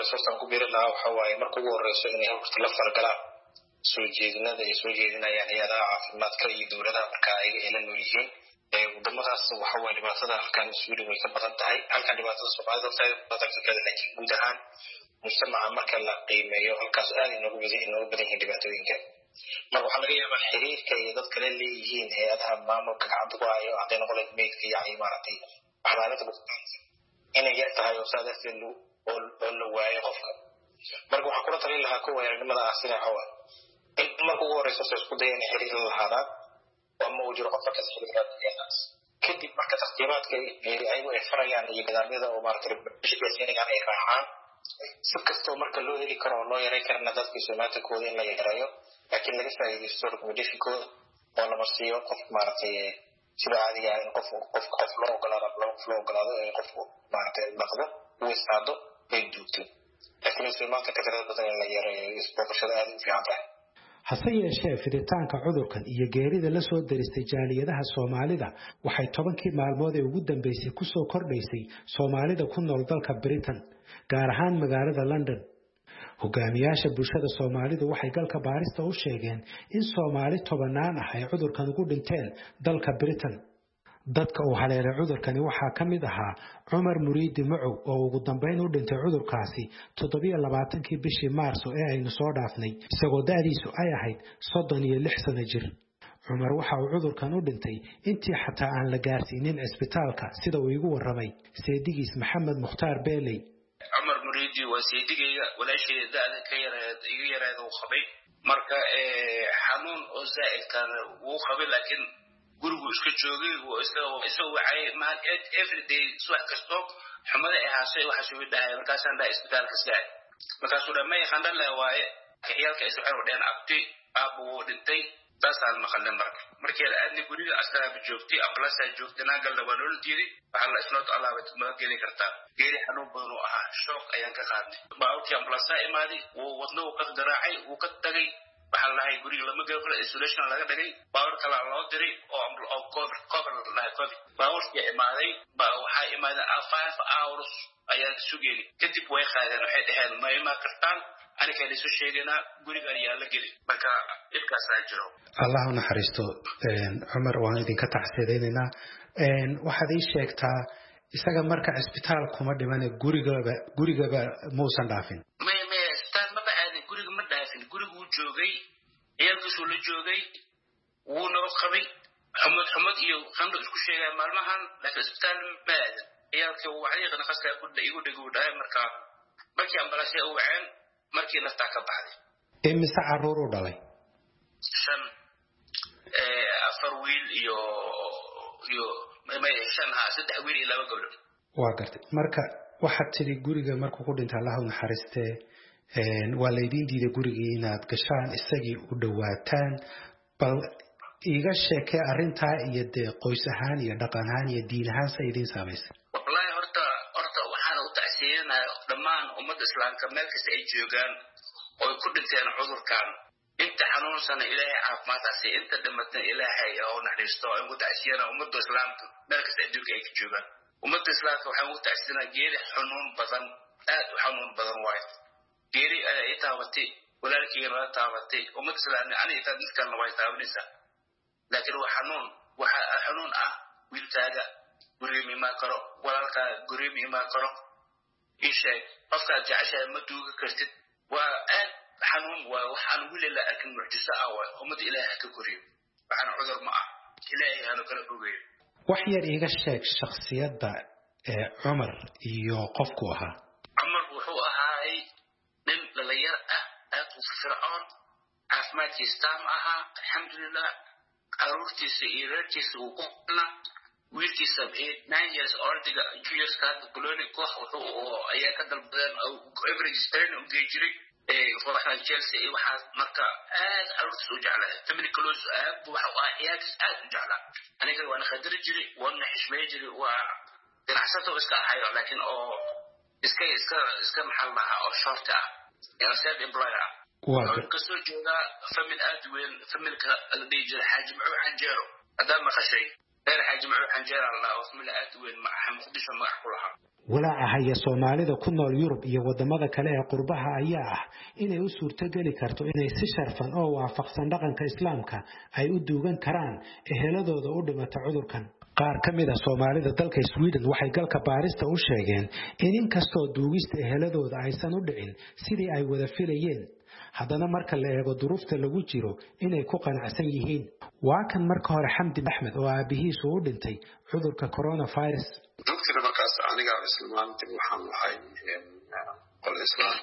I: horeyso san ku biiri lahaa waxa waaye marka ugu horeyso inay horta la fargalaan soo jeedinada ay soo jeedinayaan hay'adaha caafimaadka iyo dowladaha marka ay elan yihiin ee wadamadaas waxa waaye dhibaatada halkan Sweden way ka badan tahay halkan dhibaatada Soomaalida ay badan ka laakiin guud ahaan mujtamaca marka la qiimeeyo halkaas aad inoogu badan inoogu badan yihiin dhibaatooyinka marka waxa laga yaabaa xiriirka iyo dadka kale leeyihiin hay'adaha maamulka gacanta ku hayo haday noqon meydka iyo imaaratii waxbaalada bukaanka inay yartahay oo saadaxeenu oo la waayo qofka marka waxa kula talin lahaa kuwa aragnimada asina hawa in marka ugu horeyso isku dayeen xiriir lahaadaan oo ma ujiro qofka ka xiriirada kadib marka taqdiimaadka ay ay farayaan iyo nidaamyada oo maartay bishiyada ay raacaan si kastoo marka loo heli karo loo yareyn karna dadka Soomaaliyeed kooda in la yareeyo laakiin laga faa'iideysto recommendation kooda oo la marsiyo qof maartay sida caadiga ah qof qof qof loo ogolaado loo loo ogolaado in qofku maartay dhaqdo uu istaado ay duubto laakiin Soomaaliyeed ka tirada badan in la yareeyo isboqoshada aad u fiican tahay
G: hase yeeshee fiditaanka cudurkan iyo geerida la soo daristay jaaliyadaha Soomaalida waxay tobankii maalmood ee ugu dambeysay ku soo kordhaysay Soomaalida ku nool dalka Britain gaar ahaan magaalada London hogaamiyaasha bulshada Soomaalidu waxay galka baarista u sheegeen in Soomaali tobanaan ah ay cudurkan ugu dhinteen dalka Britain dadka uu haleelay cudurkani waxaa ka mid ahaa Cumar Muriidi Macow oo ugu dambeyn u dhintay cudurkaasi toddoba iyo labaatan-kii bishii Maarso ee aynu soo dhaafnay isagoo da'diisu ay ahayd soddon iyo lix sano jir Cumar waxa uu cudurkan u dhintay intii xataa aan la gaarsiinin isbitaalka sida uu igu waramay seedigiis Maxamed Mukhtaar Beeley
D: Cumar Muriidi waa seedigayga walaashay da'da ka yareed iga yareed uu qabay marka ee xanuun oo zaa'idkan uu qabay laakiin gurigu iska joogay oo isagoo isagoo wacay ma every day subax kasto xumada ay haasay waxa soo dhahay markaas aan dhahay isbitaalka saay markaas uu dhamay khandal la waaye kiyalka isu xir wadeen abti abu dhintay taasaan maqalnay marka markii aadni guriga astaaba joogtay ambalasa joogtay naagal la walool diiday waxa la isla talaabay ma geeli kartaa geeri xanuun badan oo ah shock ayaan ka qaadnay baawti ambalasa imaadi oo wadno ka garaacay uu ka tagay waxa la hay guriga lama geeyo isolation laga dhigay baawar kala loo diray oo oo cover cover la cover baawar ya imaaday baa waxa imaaday five hours ayaa sugeeyay kadib way qaadeen waxay dhaheen ma ima kartaan ani kale soo sheegana guriga ayaa la gelay marka ibkaas ay jiro
G: Allah u naxariisto een Cumar waan idinka taxsiideynaa een waxaad ii sheegtaa isaga marka isbitaal kuma dhiman gurigaba gurigaba muusan dhaafin
D: ma ma isbitaal ma baadin guriga ma dhaafin gurigu uu joogay iyadoo la joogay uu noo qabay xumad xumad iyo qandho isku sheegay maalmahan laakiin isbitaal ma baadin iyadoo uu wacyiga qaska ku dhigo dhigo dhaay marka markii ambalaas ay u waceen markii nafta ka baxday
G: imise caruur u dhalay
D: shan ee afar wiil iyo iyo ma shan ha saddex wiil iyo laba gabdhood
G: waa gartay marka waxa tiri guriga markuu ku dhintay Allah u naxariistee een waa leedin diiday gurigii inaad gashaan isagii u dhawaataan bal iga sheekay arinta iyo de qoys ahaan iyo dhaqan ahaan iyo diin ahaan sayidin saameysay
D: wallahi horta horta waxaan u tacsiinaa dhammaan ummadda islaamka meel kasta ay joogaan oo ku dhinteen cudurkan inta xanuunsan ilaahay caafimaadkiisa inta dhimatay ilaahay oo naxariisto oo ugu tacsiinaa ummadda islaamka meel kasta adduunka ay joogaan ummadda islaamka waxaan ugu tacsiinaa geeri xanuun badan aad u xanuun badan waay geeri ay taabatay walaalkii la taabatay ummadda islaamka ani inta dadkan way taabanaysaa laakiin waa xanuun waxa xanuun ah wiilkaaga guriga ma karo walaalka guriga ma karo ishay qofka jacayl ma duuga kartid waa aad xanuun waa waxaan wili la arkin mucjiso ah waa ummadda ilaahay ka koriyo waxaan cudur ma ah ilaahay hanu kala fogeeyo
G: wax yar iga sheeg shakhsiyadda ee Cumar iyo qofku ahaa
D: Cumar wuxuu ahaay nin dhalinyar ah aad u fircoon caafimaadkiisa taam ahaa alxamdulillah caruurtiisa iyo reerkiisa uu ku qana wiilkiisa nine years ordiga Julius Card Colony koox wuxuu ayaa ka dalbadeen average stern u geejiray ee kooxda Chelsea waxa marka aad caruurtiisa u jeclaa tamani close aad waxa aad aad u jeclaa aniga waan khadri jiray waan xishmay jiray waa ganacsato iska ahayo laakiin oo iska iska iska maxal laha oo short ah ee self employer waa kasoo jeeda family aad weyn familka la dhijir xaaj Macu Canjeero hadaan ma qashay reer xaaji macuu xanjeer allah oo ismila aad u weyn magaca muqdisho magac ku lahaa
G: walaaca haya Soomaalida ku nool Yurub iyo wadamada kale ee qurbaha ayaa ah inay u suurtageli karto inay si sharfan oo waafaqsan dhaqanka Islaamka ay u duugan karaan eheladooda u dhimata cudurkan. qaar ka mid ah Soomaalida dalka Sweden waxay galka baarista u sheegeen in inkastoo duugista eheladooda aysan u dhicin sidii ay wada filayeen, haddana marka la eego duruufta lagu jiro inay ku qanacsan yihiin. waa kan marka hore Xamdi Axmed oo aabihiisu u dhintay cudurka coronavirus.
H: dugtiga markaas aniga islaamaantii waxaan lahay qol islaam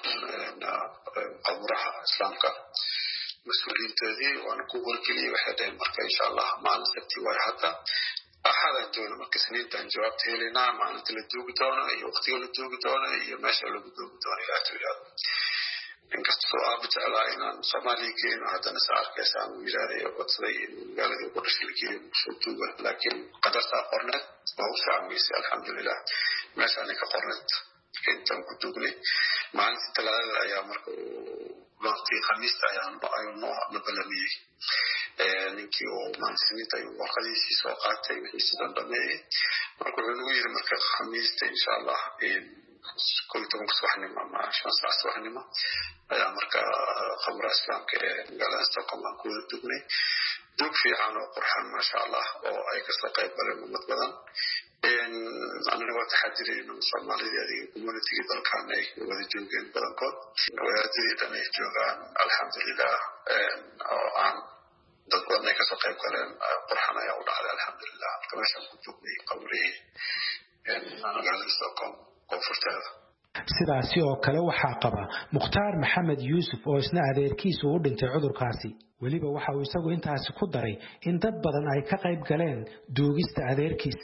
H: qabraha islaamka mas'uuliyiintoodii waan ku wargeliyay waxay dhaheen marka insha allah maalin sabti way hadda axada doona marka siniintan jawaabta helinaa maalinta la duugi doono iyo waqtiga la duugi doono iyo meesha lagu duugi doono ilaa tiraado inkastoo aaba jeclaa inaan Soomaaliya geeno haddana sa arkaysaan u yidhaahday codsaday in magaaladii ugu dhashay la geeyo soo duuga laakiin qadartaa qorneed waa u socmaysay alxamdulilah meesha aniga qorneed intaan ku duugnay maalintii talaadada ayaa marka waqtii khamiista ayuu noo la balamiyey ninkii oo maalinta ayuu warqadiisii soo qaatay wixii sidan dhameeyey marka wuxuu nagu yidhi marka khamiista insha allah كل يوم صباحنا مع شان ساعة صباحنا يا مركا خمر إسلام كده قال استقام كل دقني دق في عنو قرحان ما شاء الله أو أي قصة قريب ولا ممتبلا إن أنا نقول تحدي إنه صار لي هذه كوميونتي كده كان أي وهذا جوجين بدنكود وهذا أنا جوجان الحمد لله عن دقنا قصة قريب ولا قرحان يا الله على الحمد لله كما شاء دقني قبري إن أنا قال استقام
G: sidaasi oo kale waxaa qaba Mukhtaar Maxamed Yuusuf oo isna adeerkiisu u dhintay cudurkaasi. weliba waxa uu isagu intaasi ku daray in dad badan ay ka qayb galeen duugista adeerkiis.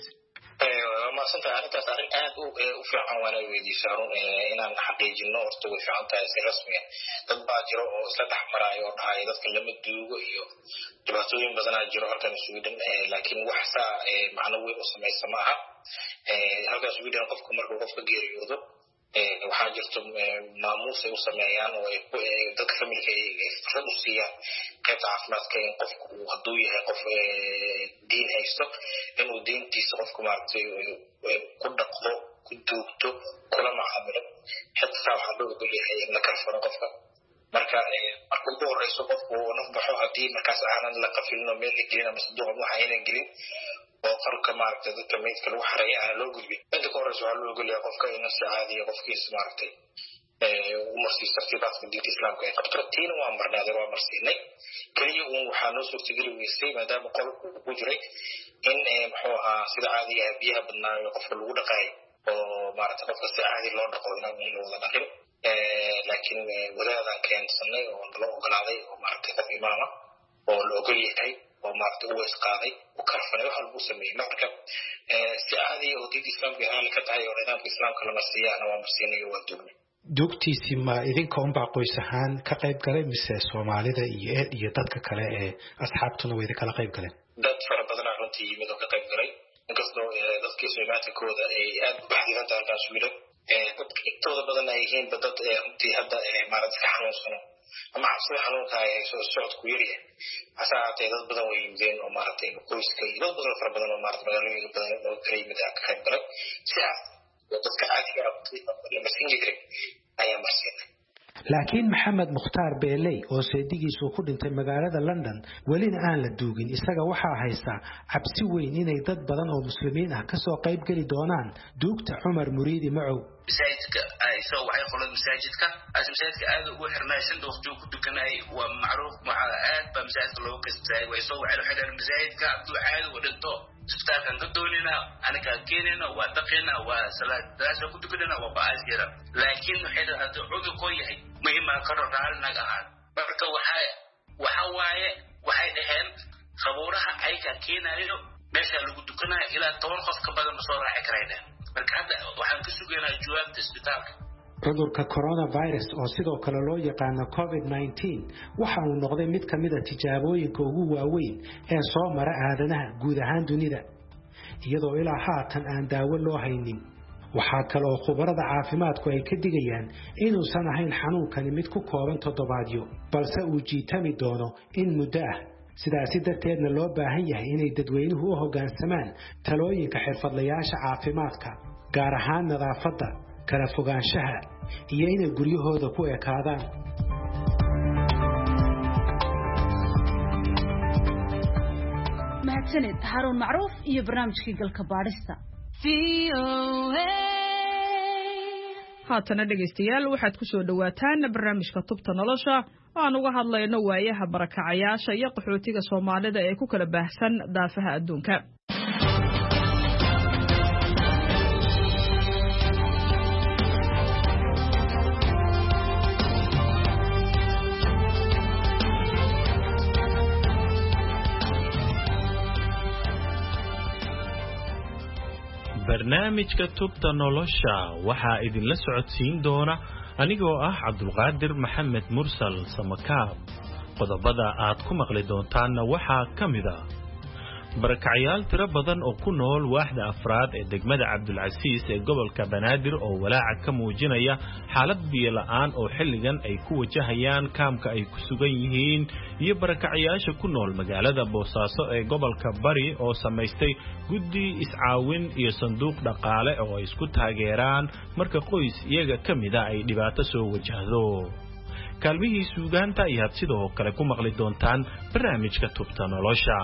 I: ma santa arrintaas arrin aad u fiican waana weydiisaan inaan xaqiijino horta way fiican tahay si rasmi ah dad baa jiro oo isla dhaxmaraayo oo dhahay dadka lama duugo iyo dhibaatooyin badan ay jiro halkan Sweden laakiin wax saa macno weyn u sameeysa ma aha halka Sweden qofku markuu qofka geeriyoodo waxaa jirto maamuus ay u sameeyaan oo ay dadka familka ay fursad u siiyaan qaybta caafimaadka in qofku hadduu yahay qof diin haysto inuu diintiisa qofku maaragtay ku dhaqdo ku duugto kula macaamilo xitaa waxaa loo ogol yahay in la karfano qofka marka marka ugu horeyso qofku naf baxo haddii markaas aanan la qafilin oo meel la gelin ama saduuq waxa aynan gelin oo qalka maaragtay dadka meydka lagu xareeyo aan loo gudbin inta ka horeyso waxaa loo ogol yahay qofka inuu si caadiya qofkiisa maaragtay u marsiis tartiibaadka diinta islaamka ay qabto tiina waa marnaaday waa marsiinay keliya uun waxaa noo suurtageli weysay maadaama qolku ku jiray in muxuu ahaa sida caadiga biyaha badnaayo qofka lagu dhaqaayo oo maaragtay qofka si caadi loo dhaqo inaan la wada dhaqin laakiin wadaadaan keensanay oo nala ogolaaday oo maaragtay qof imaama oo la ogol yahay oo maaragtay u weys qaaday u karfanay waxa lagu sameeyey marka si caadi oo diinta islaamka aan ka tahay oo nidaamka islaamka la marsiiyana waa marsiinayo waa dugnay
G: dugtiisi ma idinka un baa qoys ahaan ka qayb galay mise Soomaalida iyo eed iyo dadka kale ee asxaabtuna way kala qayb galeen
I: dad fara badan oo runtii yimid oo ka qayb galay inkastoo dadkii Soomaaliyeedkooda ay aad u baxdiyaan taas wiilo dadka intooda badan ay yihiin dad runtii hadda maaragtay ka xanuunsan ama cabsida xanuunka ay soo socodku yaryahay asaatay dad badan way yimideen oo maaragtay qoyska iyo dad badan fara badan oo maaragtay magaalooyinka badan oo ka yimid ka qayb galay sidaas dadka caadiga ah la masin jiray ayaa marsiinay
G: laakiin Maxamed Mukhtaar Beeley oo seedigiisu ku dhintay magaalada London welina aan la duugin isaga waxa haysta cabsi weyn inay dad badan oo muslimiin ah ka soo qayb gali doonaan duugta Umar Muriidi Macow
D: masaajidka ay soo waxay qolada masaajidka as masaajidka aad ugu xirnaa shan waqti ku dukanay waa macruuf waxa aad ba masaajidka loo kasbay way soo waxay xidhan masaajidka abduu caadi u dhinto isbitaalkan ka doonina anaga keenina waa daqina waa salaad daasha ku dukanina waa baasira laakiin waxay hadda cudur ku yahay muhiim ah karo raalnaga ah marka waxa waxa waaye waxay dhaheen khabuuraha ay ka keenayo meesha lagu dukanayo ilaa toban qof ka badan soo raaci karayna marka hadda waxaan ka sugaynaa jawaabta isbitaalka
G: cudurka coronavirus oo sidoo kale loo yaqaan covid nineteen waxa uu noqday mid kamid ah tijaabooyinka ugu waaweyn ee soo mara aadanaha guud ahaan dunida iyadoo ilaa haatan aan daawo loo haynin waxa kale oo khubarada caafimaadku ay ka digayaan inuusan ahayn xanuunkani mid ku kooban toddobaadyo balse uu jiitami doono in muddo ah sidaasi darteedna loo baahan yahay inay dadweynuhu u hoggaansamaan talooyinka xirfadlayaasha caafimaadka gaar ahaan nadaafadda kala fogaanshaha iyo inay guryahooda ku ekaadaan.
B: mahadsanid Haroon Macruuf iyo barnaamijkii galka baadhista.
J: haatana dhegaystayaal waxaad ku soo dhawaataan barnaamijka tubta nolosha oo aan uga hadlayno waayaha barakacayaasha iyo qaxootiga Soomaalida ee ku kala baahsan daafaha adduunka.
K: barnaamijka tubta nolosha waxaa idinla socodsiin doona anigoo ah Cabdulqaadir Maxamed Mursal Samakaab. qodobada aad ku maqli doontaanna waxaa ka mid ah barakacayaal tiro badan oo ku nool waaxda afraad ee degmada Cabdulcasiis ee gobolka Banaadir oo walaaca ka muujinaya xaalad biyo la'aan oo xilligan ay ku wajahayaan kaamka ay ku sugan yihiin iyo barakacayaasha ku nool magaalada Boosaaso ee gobolka Bari oo samaystay guddi iscaawin iyo sanduuq dhaqaale oo ay isku taageeraan marka qoys iyaga kamida ay dhibaato soo wajahdo. kaalmihii suugaanta ayaad sidoo kale ku maqli doontaan barnaamijka tubta nolosha.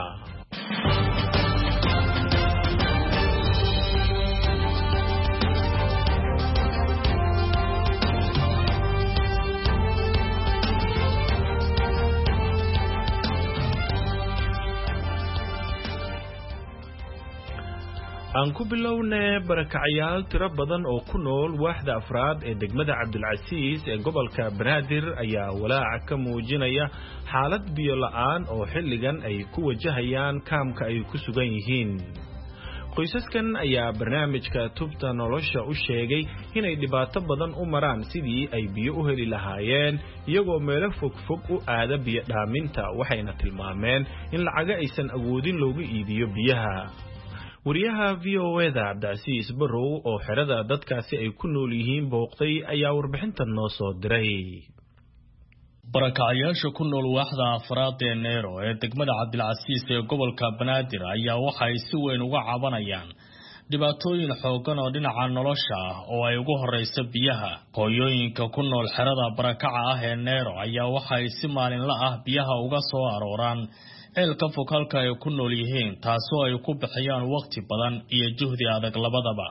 K: aan ku bilownay barakacayaal tiro badan oo ku nool waaxda afraad ee degmada Cabdulcasiis ee gobolka Banaadir ayaa walaaca ka muujinaya xaalad biyo la'aan oo xilligan ay ku wajahayaan kaamka ay ku sugan yihiin. qoysaskan ayaa barnaamijka tubta nolosha u sheegay inay dhibaato badan u maraan sidii ay biyo u heli lahaayeen iyagoo meelo fogfog u aada biyo dhaaminta, waxayna tilmaameen in lacaga aysan awoodin loogu iibiyo biyaha. wariyaha V O A da Cabdicasiis Barrow oo xerada dadkaasi ay ku nool yihiin booqday ayaa warbixintan noo soo diray.
L: barakacayaasha ku nool waaxda afraad ee Neero ee degmada Cabdilcasiis ee gobolka Banaadir ayaa waxa ay si weyn uga cabanayaan dhibaatooyin xoogan oo dhinaca nolosha ah oo ay ugu horeyso biyaha. hooyooyinka ku nool xerada barakaca ah ee Neero ayaa waxa ay si maalinle ah biyaha uga soo arooraan eelka fog halka ay ku nool yihiin, taasoo ay ku bixiyaan waqti badan iyo juhdi adag labadaba.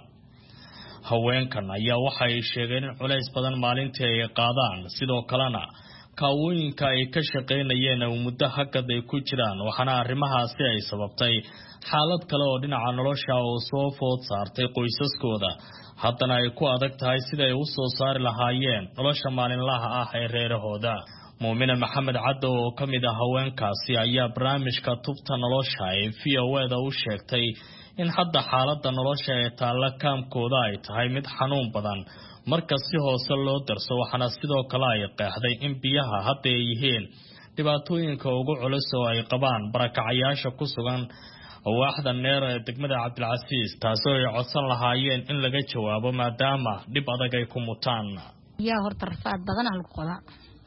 L: haweenkan ayaa waxa ay sheegeen in culays badan maalintii ay qaadaan, sidoo kalena kaawooyinka ay ka shaqaynayeen oo muddo hakad ay ku jiraan, waxaana arrimahaasi ay sababtay xaalad kale oo dhinaca nolosha oo soo food saartay qoysaskooda, haddana ay ku adag tahay sida ay u soo saari lahaayeen nolosha maalinlaha ah ee reerahooda. muumina maxamed caddow oo ka mid ah haweenkaasi ayaa barnaamijka tubta nolosha ee V O A da u sheegtay in hadda xaaladda nolosha ee taalla kaamkooda ay tahay mid xanuun badan marka si hoose loo darso, waxaana sidoo kale ay qeexday in biyaha hadda ay yihiin dhibaatooyinka ugu culus oo ay qabaan barakacayaasha ku sugan waaxda Neero ee degmada Cabdilcasiis, taasoo ay codsan lahaayeen in laga jawaabo maadaama dhib adag ay ku mutaan.
M: yaa horta rafaad badan aan ku qodaa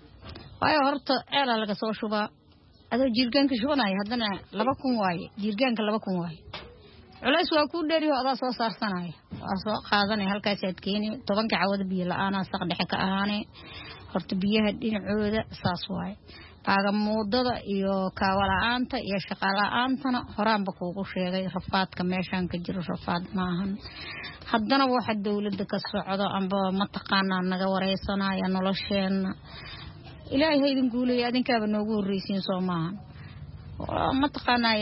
M: waayo horta eela laga soo shubaa adoo jirgaanka shubanaya haddana laba kun waaye jirgaanka laba kun waaye culays waa ku dheeriyo adaa soo saarsanaya waa soo qaadanaya halkaas aad keeni tobanka cawada biyo la'aan saq dhexe ka ahaane horta biyaha dhinacooda saas waaye baaga muudada iyo kaawala'aanta iyo shaqaala'aantana horaanba kuugu sheegay rafaadka meeshaan ka jiro rafaad maahan. haddana waxa dawladda ka socdo amba mataqaanaa naga wareysanaya nolosheena ilaahay haydin guuleeyo adinkaaba noogu horreysiin soo maahan. mataqaanaa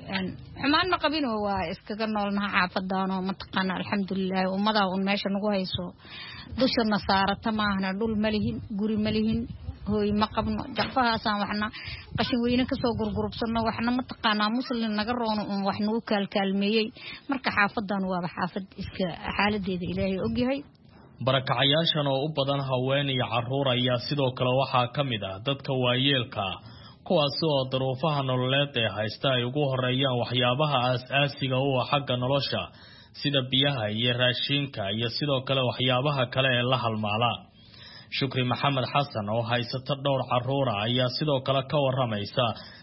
M: xumaan ma qabin oo waa iskaga noolnaha xaafadaanoo mataqaanaa alxamdulilah ummadaa un meesha nagu hayso dushana saarata maahna dhul ma lihin guri ma lihin hooy ma qabno jaqfahaasaan waxna qashin weyne kasoo gurgurubsano waxna mataqaanaa muslim naga roono un wax nagu kaalkaalmeeyey marka xaafadaan waaba xaafad iska xaaladeeda ilaahay ogyahay.
L: barakacayaashan oo u badan haween iyo carruur ayaa sidoo kale waxaa ka mid ah dadka waayeelka ah kuwaasi oo daruufaha nololeed ee haysta ay ugu horeeyaan waxyaabaha aas-aasiga u ah xagga nolosha sida biyaha iyo raashinka iyo sidoo kale waxyaabaha kale ee la halmaala. Shukri Maxamed Xasan oo haysata dhowr carruura ayaa sidoo kale ka waramaysa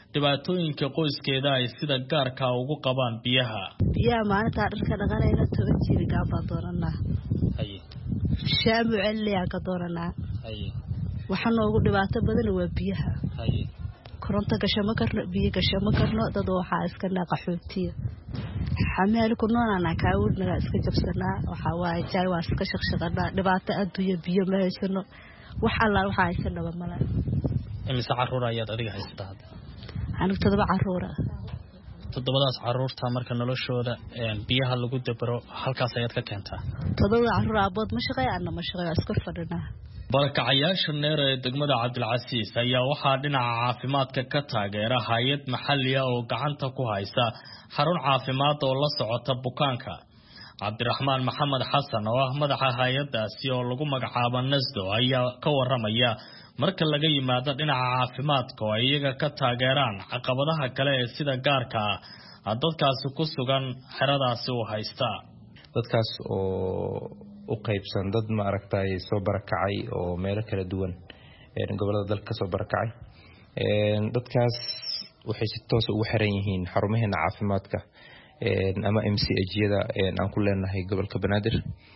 L: dhibaatooyinka qoyskeeda ay sida gaarka ugu qabaan biyaha.
N: biyaha maalinta dharka dhaqanayna toban jiirgaan baa dooranaa.
L: haye
N: shaamu celiyaa ka dooranaa.
L: haye
N: waxaan ugu dhibaato badan waa biyaha.
L: haye
N: koronto gashamo karno biyo gashamo karno dad waxa iska naqaxootiya. xamaal ku noolana ka wadnaga iska jabsanaa waxa waay jaay waa iska shaqshaqana dhibaato adduunyo biyo ma haysano wax alla waxa haysanaba mala.
L: imise caruur ayaad adiga haysataa?
N: anigu todoba caruur ah.
L: todobadaas caruurta marka noloshooda biyaha lagu dabaro halkaas ayaad ka keentaa?
N: todoba caruur abood ma shaqeeyaan ma shaqeeyo iska fadhina.
L: barakacayaasha neer ee degmada Cabdilcasiis ayaa waxaa dhinaca caafimaadka ka taageera hay'ad maxalli ah oo gacanta ku haysa xarun caafimaad oo la socota bukaanka. Cabdiraxmaan Maxamed Xasan oo ah madaxa hay'adaasi oo lagu magacaabo Nasdo ayaa ka waramaya marka laga yimaado dhinaca caafimaadka oo iyaga ka taageeraan caqabadaha kale ee sida gaarka ah dadkaasi ku sugan xeradaasi u haysta.
O: dadkaas oo u qaybsan dad ma aragtay soo barakacay oo meelo kala duwan ee gobolada dalka ka soo barakacay. ee dadkaas waxay si toos ah ugu xiran yihiin xarumaheena caafimaadka ee ama M C H-yada ee aan ku leenahay gobolka Banaadir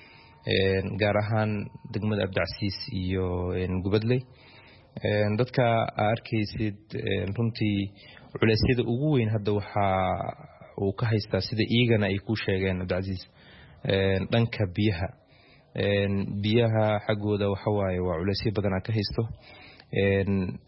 O: ee gaar ahaan degmada Cabdilcasiis iyo Gubadley. ee dadka arkaysid runtii culeysyada ugu weyn hadda waxa uu ka haystaa sida iigana ay ku sheegeen Cabdilcasiis ee dhanka biyaha. ee biyaha xagooda waxa waaye waa culeysyo badan ka haysto. ee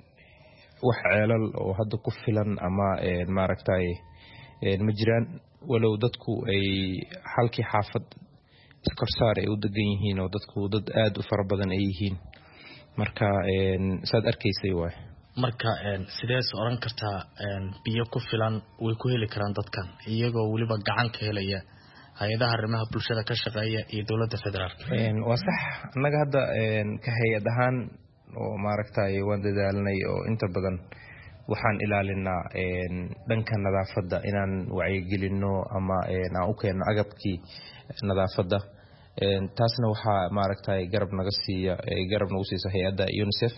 O: wax ceelal oo hadda ku filan ama ee maaragtay ee ma jiraan walow dadku ay halkii xaafad iskorsaar ay u degan yihiin oo dadku dad aad u fara badan ay yihiin. marka ee saad arkaysay waay.
L: marka ee sidees oran kartaa ee biyo ku filan way ku heli karaan dadkan iyagoo waliba gacan ka helaya hay'adaha arrimaha bulshada ka shaqeeya iyo dawladda federaalka?
O: ee waa sax anaga hadda ee ka hay'ad ahaan oo maaragtay waan dadaalnay oo inta badan waxaan ilaalinaa ee dhanka nadaafadda inaan wacyi gelino ama ee aan u keeno agabkii nadaafadda. ee taasna waxa maaragtay garab naga siiya ee garab nagu siisa hay'adda UNICEF.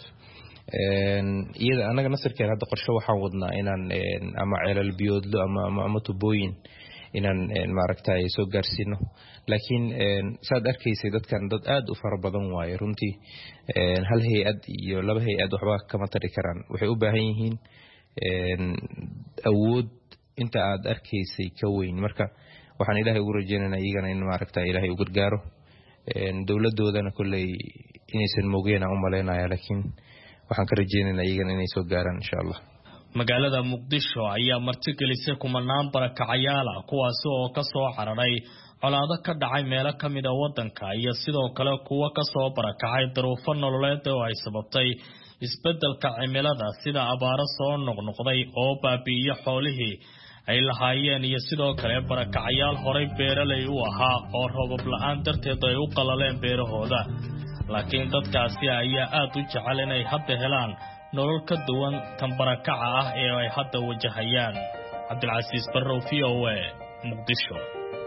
O: ee iyada anaga nasirkeena hadda qorshe waxaan wadnaa inaan ee ama ceelal biyoodlo ama ama tubooyin inaan maaragtay soo gaarsiino. laakiin ee saad arkaysay dadkan dad aad u fara badan waaye runtii ee hal hay'ad iyo laba hay'ad waxba kama tari karaan. waxay u baahan yihiin ee awood inta aad arkaysay ka weyn. marka waxaan ilaahay ugu rajeynaynaa iyagana in maaragtay ilaahay u gargaaro. ee dawladoodana kulay inaysan moogeen aan u maleynaya laakiin waxaan ka rajeynaynaa iyagana inay soo gaaraan insha Allah.
L: magaalada Muqdisho ayaa martigelisay kumanaan barakacayaal ah kuwaas oo ka soo cararay colaado ka dhacay meelo kamid ah wadanka iyo sidoo kale kuwa ka soo barakacay duruufo nololeed oo ay sababtay isbedelka cimilada sida abaaro soo noqnoqday oo baabi'iyo xoolihii ay lahaayeen iyo sidoo kale barakacayaal horay beeraley u ahaa oo roobab la'aan darteed ay u qalaleen beerahooda. laakiin dadkaasi ayaa aad u jecel inay hadda helaan nolol ka duwan tan barakaca ah ee ay hadda wajahayaan. Cabdilcasiis Barrow, V O A, Muqdisho.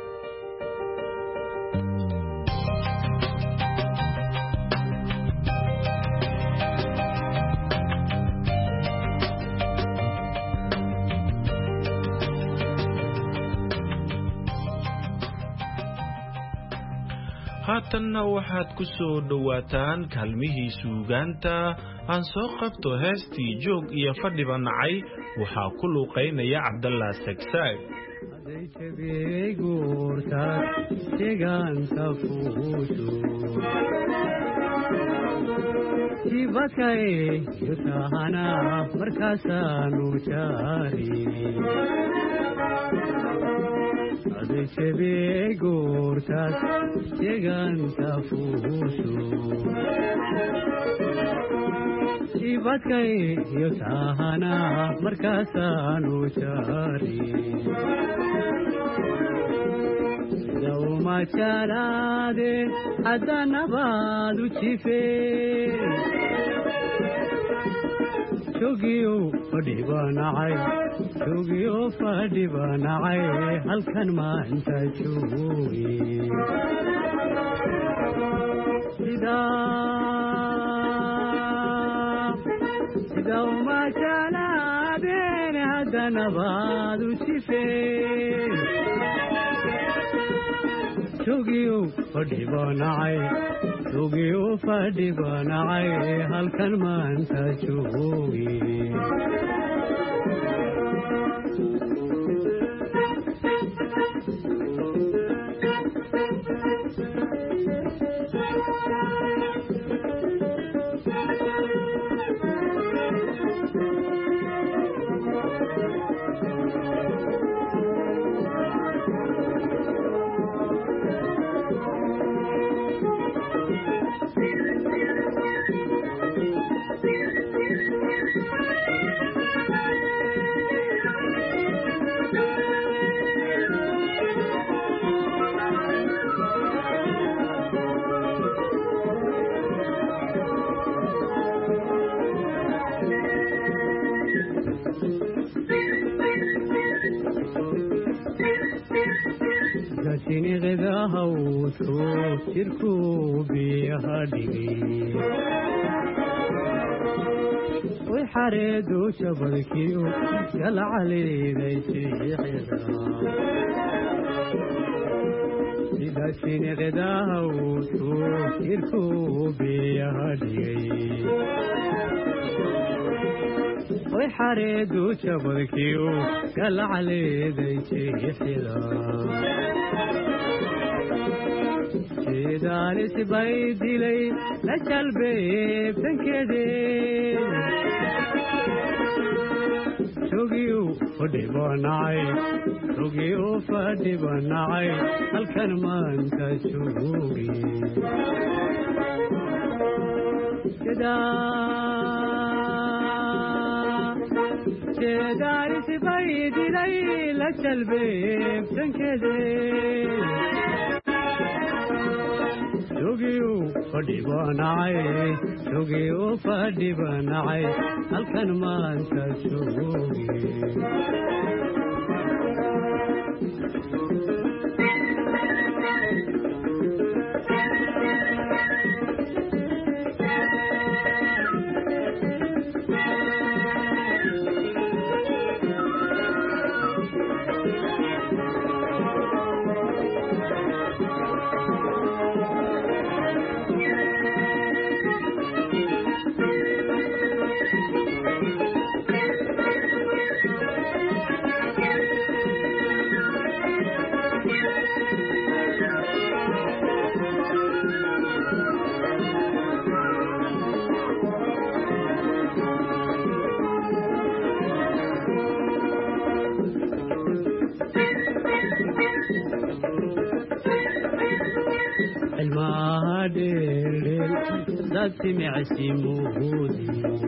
K: haatanna waxaad ku soo dhawaataan kaalmihii suugaanta. aan soo qabto heestii joog iyo fadhiba nacay waxaa ku luuqaynaya Cabdalla Sagsaag.
P: Sibakay yutahana markaasanu jari adechebe gortas llegan tafusu Sibakay yutahana markaasanu jari Yawma chalade adana badu chife Jogiyo fadhiba nacay Jogiyo fadhiba nacay halkan maanta joogi Sida Sida uma chalade haddana baad u jifeen jogiyo fadhibanacay jogiyo fadhibanacay halkan maanta joogi jirku biyaha dhigay way xareedu shabadkiyo galcaleeday siixida sida siniqdahawtu jirku biyaha dhigay way xareedu shabadkiyo galcaleeday siixida daalis bay dilay la jalbeeb tankeede jogiyo fadhibanacay jogiyo fadhibanacay halkan maanta joogi daalis bay dilay la jalbeeb tankeede jogiyo fadhibanacay jogiyo fadhibanacay halkan maanta joogi معسمودي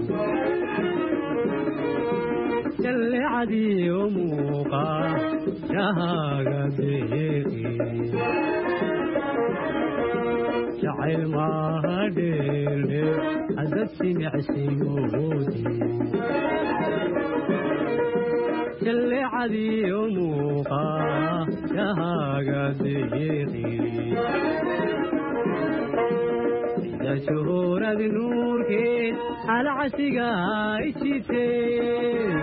P: جل عدي وموقع شهاقة بيقي شعل ما هدير عدت معسمودي جل عدي وموقع شهاقة بيقي شهور النور كيد على عسيقا يشيتين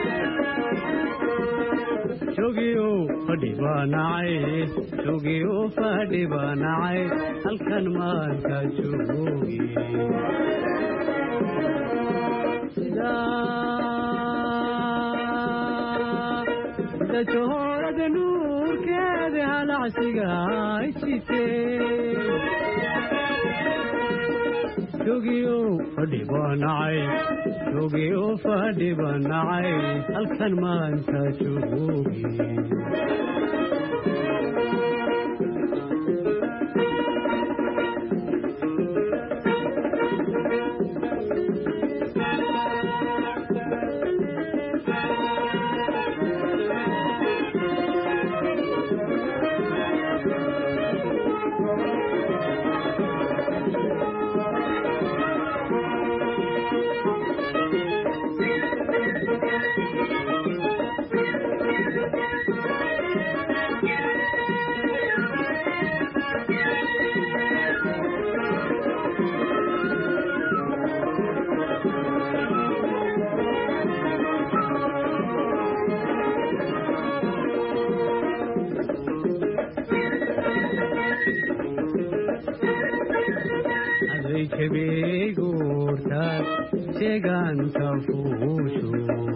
P: شوقيو فديبانعي شوقيو فديبانعي هالكن ما انت شوقي إذا شهور النور كيد على عسيقا يشيتين شوقيو فديبانعي شوقيو فديبانعي هالكن ما انت شوقي sheeganta fuushu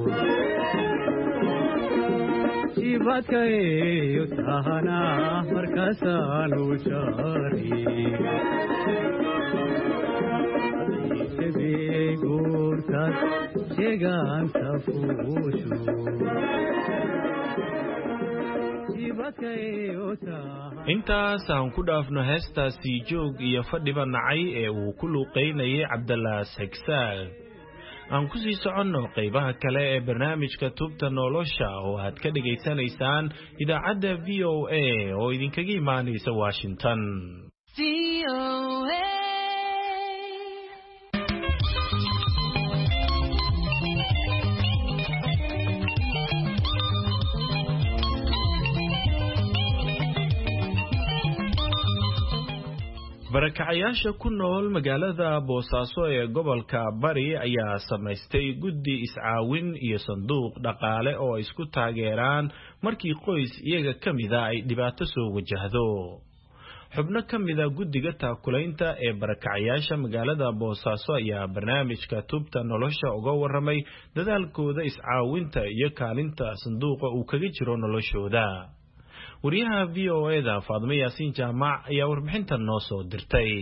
P: jibadkayo tahana markaasaan u jaari guurtaas sheeganta fuushu
K: intaas aan ku dhaafno heestaasi joog iyo fadhiba nacay ee uu ku luuqaynayay cabdallah sagsaag aan ku sii soconno qaybaha kale ee barnaamijka tubta nolosha oo aad ka dhegaysanaysaan idaacadda v o a oo idinkaga imaanaysa washington. barakacayaasha ku nool magaalada Boosaaso ee gobolka Bari ayaa samaystay guddi iscaawin iyo sanduuq dhaqaale oo isku taageeraan markii qoys iyaga kamida ay dhibaato soo wajahdo. xubno kamida guddiga taakulaynta ee barakacayaasha magaalada Boosaaso ayaa barnaamijka tubta nolosha uga waramay dadaalkooda iscaawinta iyo kaalinta sanduuqa uu kaga jiro noloshooda. wariyaha V O A da Faadmo Yaasiin Jaamac ayaa warbixintan noo soo dirtay.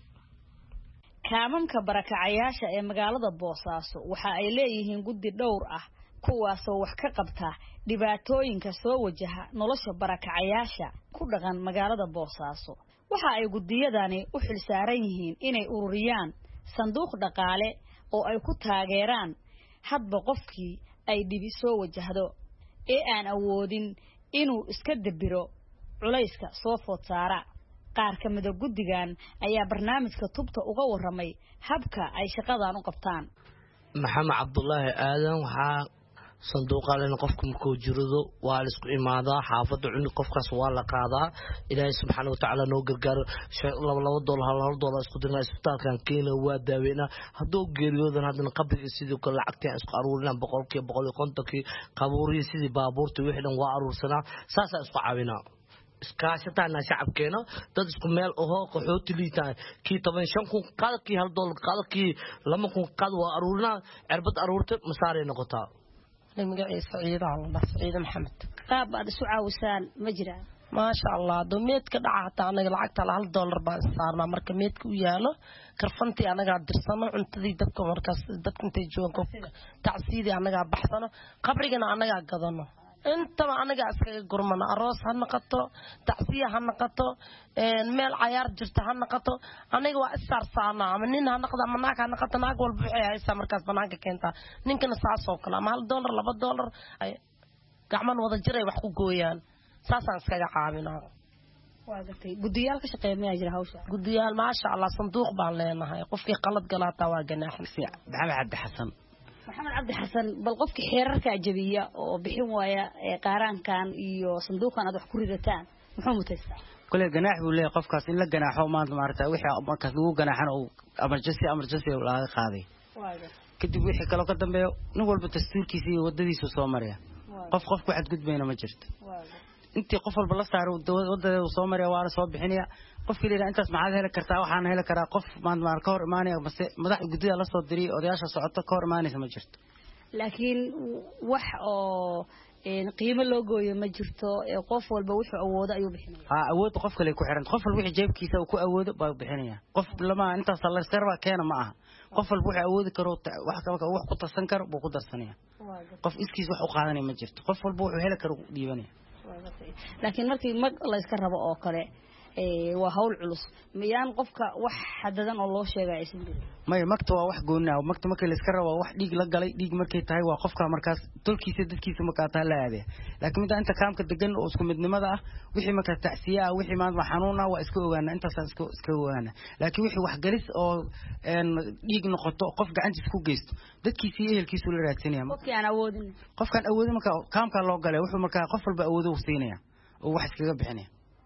Q: kaamamka barakacayaasha ee magaalada Boosaaso waxa ay leeyihiin guddi dhowr ah kuwaas oo wax ka qabta dhibaatooyinka soo wajaha nolosha barakacayaasha ku dhaqan magaalada Boosaaso. waxa ay guddiyadani u xilsaaran yihiin inay ururiyaan sanduuq dhaqaale oo ay ku taageeraan hadba qofkii ay dhibi soo wajahdo ee aan awoodin inuu iska dabiro culayska soo food saara. qaar ka mid ah guddigan ayaa barnaamijka tubta uga waramay habka ay shaqadan u qabtaan.
R: maxamed cabdullaahi aadan waxa sanduuqa leh qofka markuu jirado waa la isku imaadaa xaafada cunni qofkaas waa la qaadaa ilaahay subxaanahu wa ta'ala noo gargaaro laba laba dollar hal hal dollar isku dirnaa isbitaalkan keena waa daaweynaa hadduu geeriyoodan haddana qabriga sidoo kale lacagta isku aruurinaa boqolkiiba boqol iyo kontonkii qabuuriyi sidii baabuurta wixii dhan waa aruursanaa saasaa isku caawinaa iskaashataana shacabkeena dad isku meel ahoo qaxooti liitaan kii toban shan kun qaad kii hal dollar qaad kii laba kun qaad waa aruurinaa cirbad aruurta masaaray noqotaa.
S: magaciisa ciido Allah ciido maxamed
Q: qaab aad isu caawisaan ma jiraan
S: ma sha Allah doomeedka dhaca anaga lacagta hal dollar baan saarnaa marka meedku u yaalo karfantii anaga dirsano cuntadii dadka markaas dadka intay joogo tacsiidii anaga baxsano qabrigana anaga gadano inta anaga iskaga gurmana aroos ha naqato tacsiya ha naqato een meel cayaar jirta ha naqato aniga waa isarsaana ama nin ha naqdo ama naag ha naqato naag walba waxay haysaa markaas banaanka keenta ninkana saas oo kale ama hal dollar laba dollar ay gacman wada jiray wax ku gooyaan saasaan iskaga caawinaa.
Q: waa gatay guddiyaal ka shaqeeyaa jira hawsha
S: guddiyaal ma sha Allah sanduuq baan leenahay qofkii qalad galaata waa ganaaxin
R: maxamed cabdi xasan
Q: maxamed cabdi xasan bal qofkii xeerarka jabiya oo bixin waaya ee qaaraankan iyo sanduuqan aad wax ku ridataan muxuu mutaystaa
R: kule ganaax uu leeyahay qofkaas in la ganaaxo maanta maarta wixii markaas lagu ganaaxan oo emergency emergency laga qaaday kadib wixii kale ka dambeeyo nin walba dastuurkiisa iyo wadadiisa soo maraya qof qof ku xad gudbayna ma jirto intii qof walba la saaro wadada soo maraya waa la soo bixinaya qofkii leeyahay intaas maxaad heli kartaa waxaan heli karaa qof maanta maar ka hor imaanaya madax guddida la soo diray odayaasha socota ka hor imaanaysa ma jirto
Q: laakiin wax oo een qiimo loo gooyo ma jirto ee qof walba wuxuu awoodo ayuu bixinaya
R: ha awood qof kale ku xiran qof walba wixii jeebkiisa uu ku awoodo baa bixinaya qof lama intaas la iska raba keena ma aha qof walba wuxuu awoodi karo wax ka wax ku tarsan karo buu ku darsanaya qof iskiis wax u qaadanaya ma jirto qof walba wuxuu heli karo dhiibanaya
Q: laakiin markii mag la iska rabo oo kale ee waa hawl culus miyaan qofka wax xadadan oo loo sheegay aysan jirin
R: may magta waa wax goonna ah magta markii la iska rabo wax dhiig la galay dhiig markay tahay waa qofka markaas tolkiisa dadkiisa markaa taa la aadee laakiin mid inta kaamka degan oo isku midnimada ah wixii markaa tacsiya ah wixii maanta xanuun ah waa iska ogaana intaas iska iska ogaana laakiin wixii wax galis oo een dhiig noqoto qof gacantiisa ku geysto dadkiisa iyo ehelkiisa la raadsanaya
Q: qofkii aan awoodin
R: qofkan awoodin markaa kaamka loo galay wuxuu markaa qof walba awoodo u siinaya oo wax iskaga bixinaya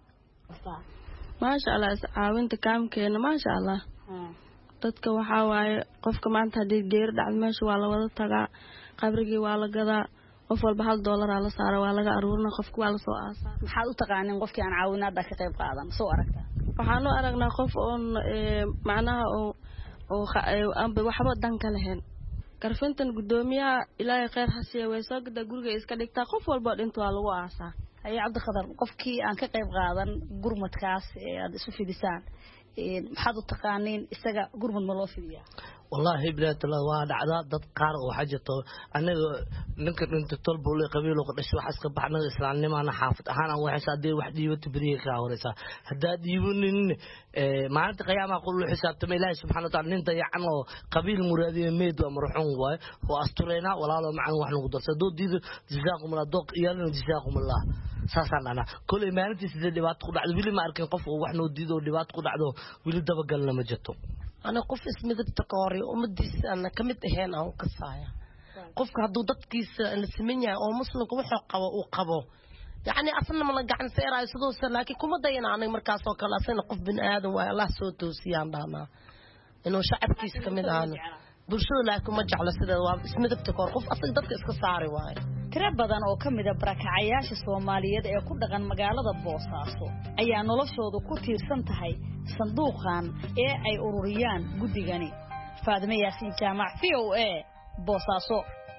T: ما شاء الله عاونت كام كنا ما شاء الله dadka waxa waaye qofka maanta hadii geer dhacdo meesha waa la wada tagaa qabrigii waa la gadaa qof walba hal dollar la saaro waa laga aruurna qofka waa la soo aasaa
Q: maxaad u taqaanin qofkii aan caawinaada ka qayb qaadan soo aragta
T: waxaan u aragnaa qof oo macnaha oo oo aan waxba dan ka lahayn karfintan gudoomiyaha ilaahay khayr ha siiyo way soo gada guriga iska dhigtaa qof walba dhinto waa lagu aasaa
Q: haye cabdi khadar qofkii aan ka qayb qaadan gurmadkaas ee aad isu fidisaan ee maxaad u taqaaniin isaga gurmad ma loo fidiyaa
R: wallahi bilaatala waa dhacda dad qaar oo xajato anaga ninka inta tolbo leh qabiil oo dhashay waxa iska baxnaa islaamnimada xaafid ahaan aan waxay saadee wax dhiibato bariye ka horeysa hadaa dhiibanin ee maalinta qiyaamaha qul xisaabtama ilaahay subhanahu wa ta'ala ninta yacan oo qabiil muraadiye meed waa marxuun waay oo astureena walaalo macaan wax lagu darso doodiido jazaakum allah doq iyaalna jazaakum allah saasan ana kulay maalintii sidii dhibaato ku dhacdo wili ma arkin qof oo wax noo diido dhibaato ku dhacdo wili daba galna ma jirto
S: أنا قف اسمي ذا تقاري ومدي أنا كمت هنا أو كسايا قف هدو دتكيس السمنيا أو مسلم كوحة قوا وقبوا يعني أصلا ما لقعن سيرة يسدو سلاكي كم ضينا عن مركز وكلا سنة قف بن آدم والله سوتو سيان دانا إنه شعب كيس كمت أنا برشلو لكم مجع على سيدة اسمي ذا تقار قف أصلا دتكيس كساري واي
Q: tira badan oo kamid ah barakacayaasha Soomaaliyeed ee ku dhaqan magaalada Boosaaso ayaa noloshoodu ku tiirsan tahay sanduuqan ee ay ururiyaan gudigani Faadime Yaasin Jaamac V O A Boosaaso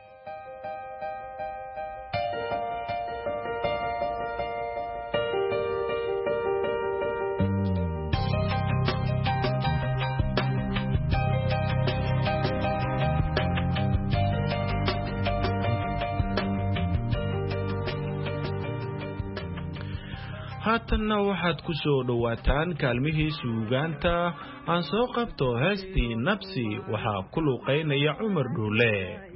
K: haatanna waxaad ku soo dhawaataan kaalmihii suugaanta aan soo qabto heestii nabsi waxaa ku luuqaynaya Cumar Dhuule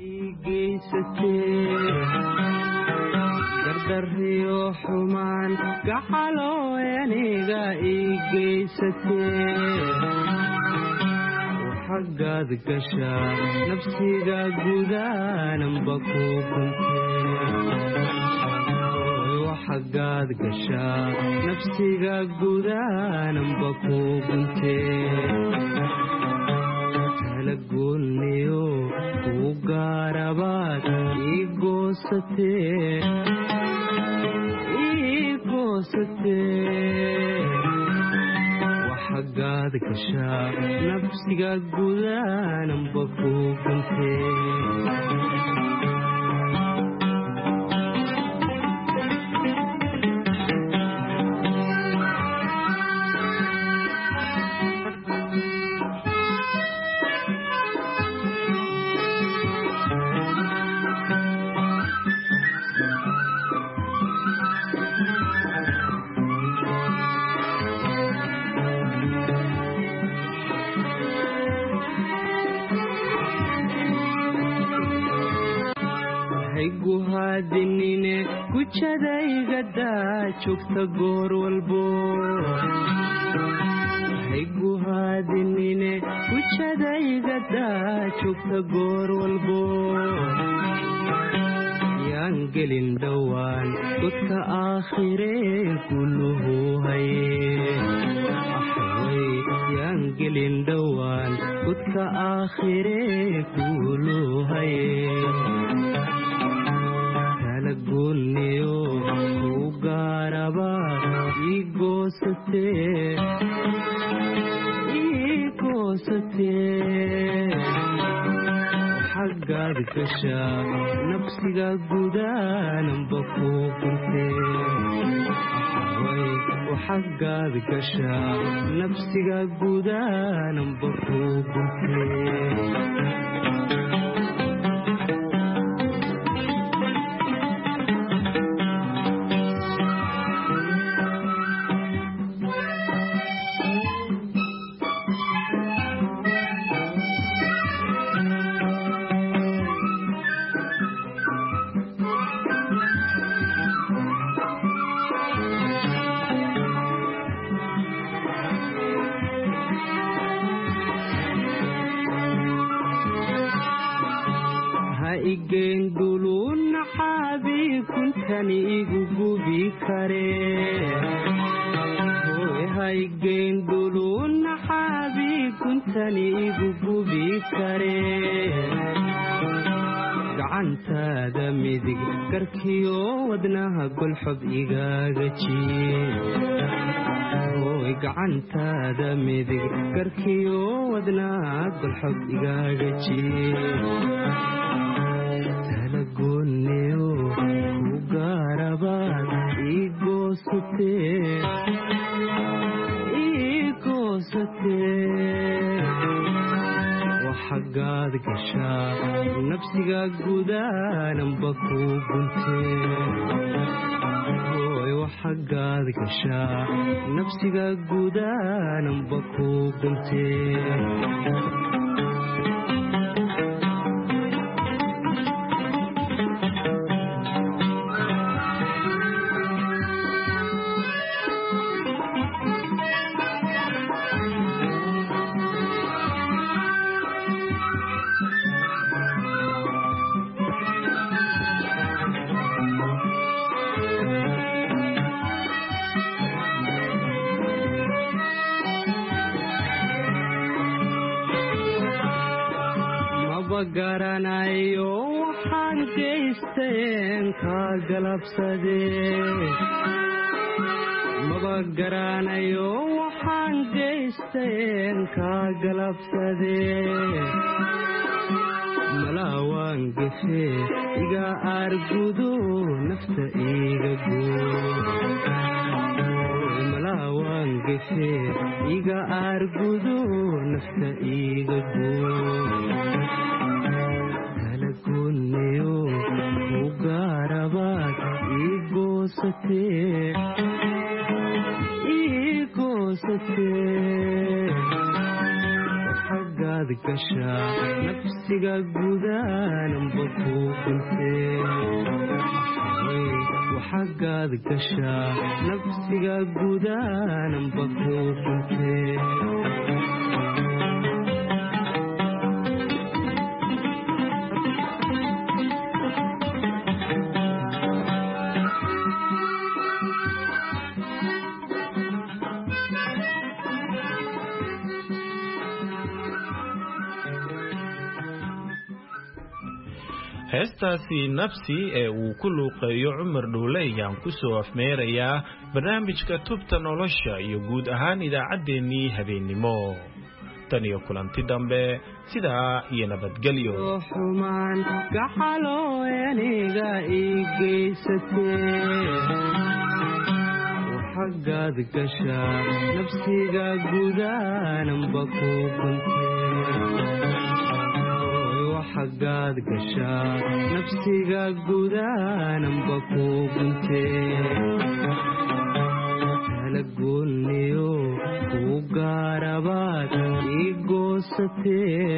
P: dardariyo xumaan gacalo aniga igeysatee waxaad gashaa nafsiga gudaananba ku guntee حقاد قشا نفسي قودانا بكو بنتي تلقونيو وقاربات إيقوستي إيقوستي وحقاد قشا نفسي قودانا بكو بنتي dinine kuchadayga daa joogta goor walbo haygu haadinine kuchadayga daa joogta goor walbo yaan gelin dhowaan godka aakhiree kulluhu haye axway yaan gelin dhowaan godka aakhiree kulluhu haye guniyo ugaraba igosate igosate حقاد كشا نفسي قودانا بكو كنتي وحقاد كشا نفسي قودانا بكو كنتي igeen dulun xaabi kuntani igu gubi kare hoy haygeen dulun xaabi kuntani igu gubi kare gacantaada midig karkiyo wadnaha golxob igaaga jiye hoy gacantaada midig garkiyo wadnaad balxog igaaga jiye talagoonniyo ku gaarabaad ii goosatee ii goosatee waxagaad gashaa nafsiga gudaananba ku guntee waxagaad gashaa nafsiga gudaananba ku guntee garanayo waxaan geysteen kaa galabsadee maba garanayo waxaan geysteen kaa galabsadee malaawaan gefee iga aargudo nafta iiga goo malaawaan gefee iga aargudo nafta iiga goo talagoonniyo ku gaarabaad ii goosatee ii goosatee waxagaad gashaa nafsiga gudaananba ku guntee waxagaad gashaa nafsiga gudaananba ku guntee
K: heestaasi nafsi ee uu ku luuqeeyo cumar dhuule ayaan ku soo afmeerayaa barnaamijka tubta nolosha iyo guud ahaan idaacaddeenii habeennimo tan iyo kulanti dambe sidaa iyo nabadgelyo
P: xumaan gaxaloo aniga ii geysatee waxagaad gashaa nafsiga gudaananba ku guntee waxagaad gashaa nafsiga gudaananba ku guntee talagoonniyo ku gaarabaad ii goosatee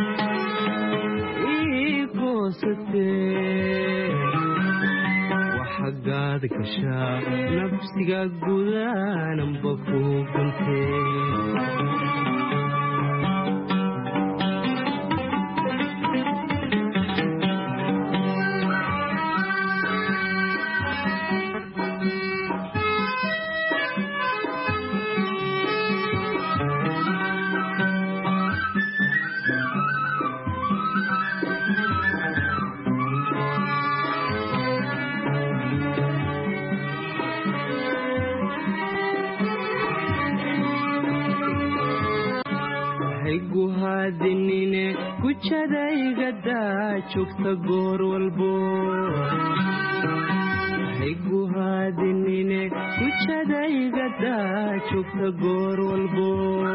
P: ii goosatee waxagaad gashaa nafsiga gudaananba ku guntee guhaadinine gujadaygadaa joogta goor walbo guhaadinine gujadaygadaa joogta goor walbo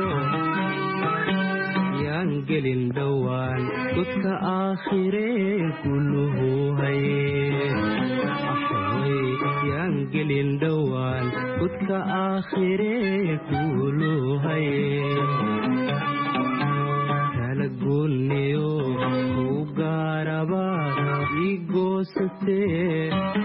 P: yaan gelin dhowaan godka aakhireen kulluhu hayee yaan gelin dhowaan godka aakhireen kulluhu hayee talagoonniyo ku gaarabaad ii goosatee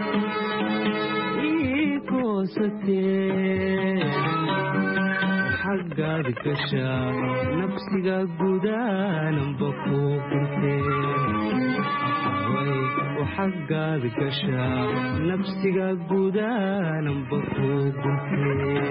P: ii goosatee waxagaad gashaa nafsiga gudaananba ku guntee waxagaad gashaa nafsiga gudaananba ku guntee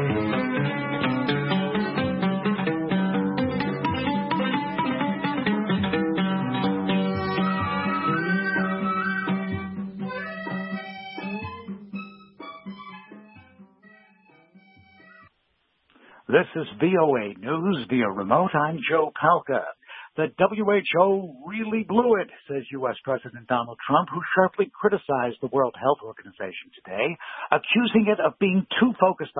U: This is V O A News via remote. I'm Joe Palca. The W H O really blew it, says U S President Donald Trump, who sharply criticized the World Health Organization today, accusing it of being too focused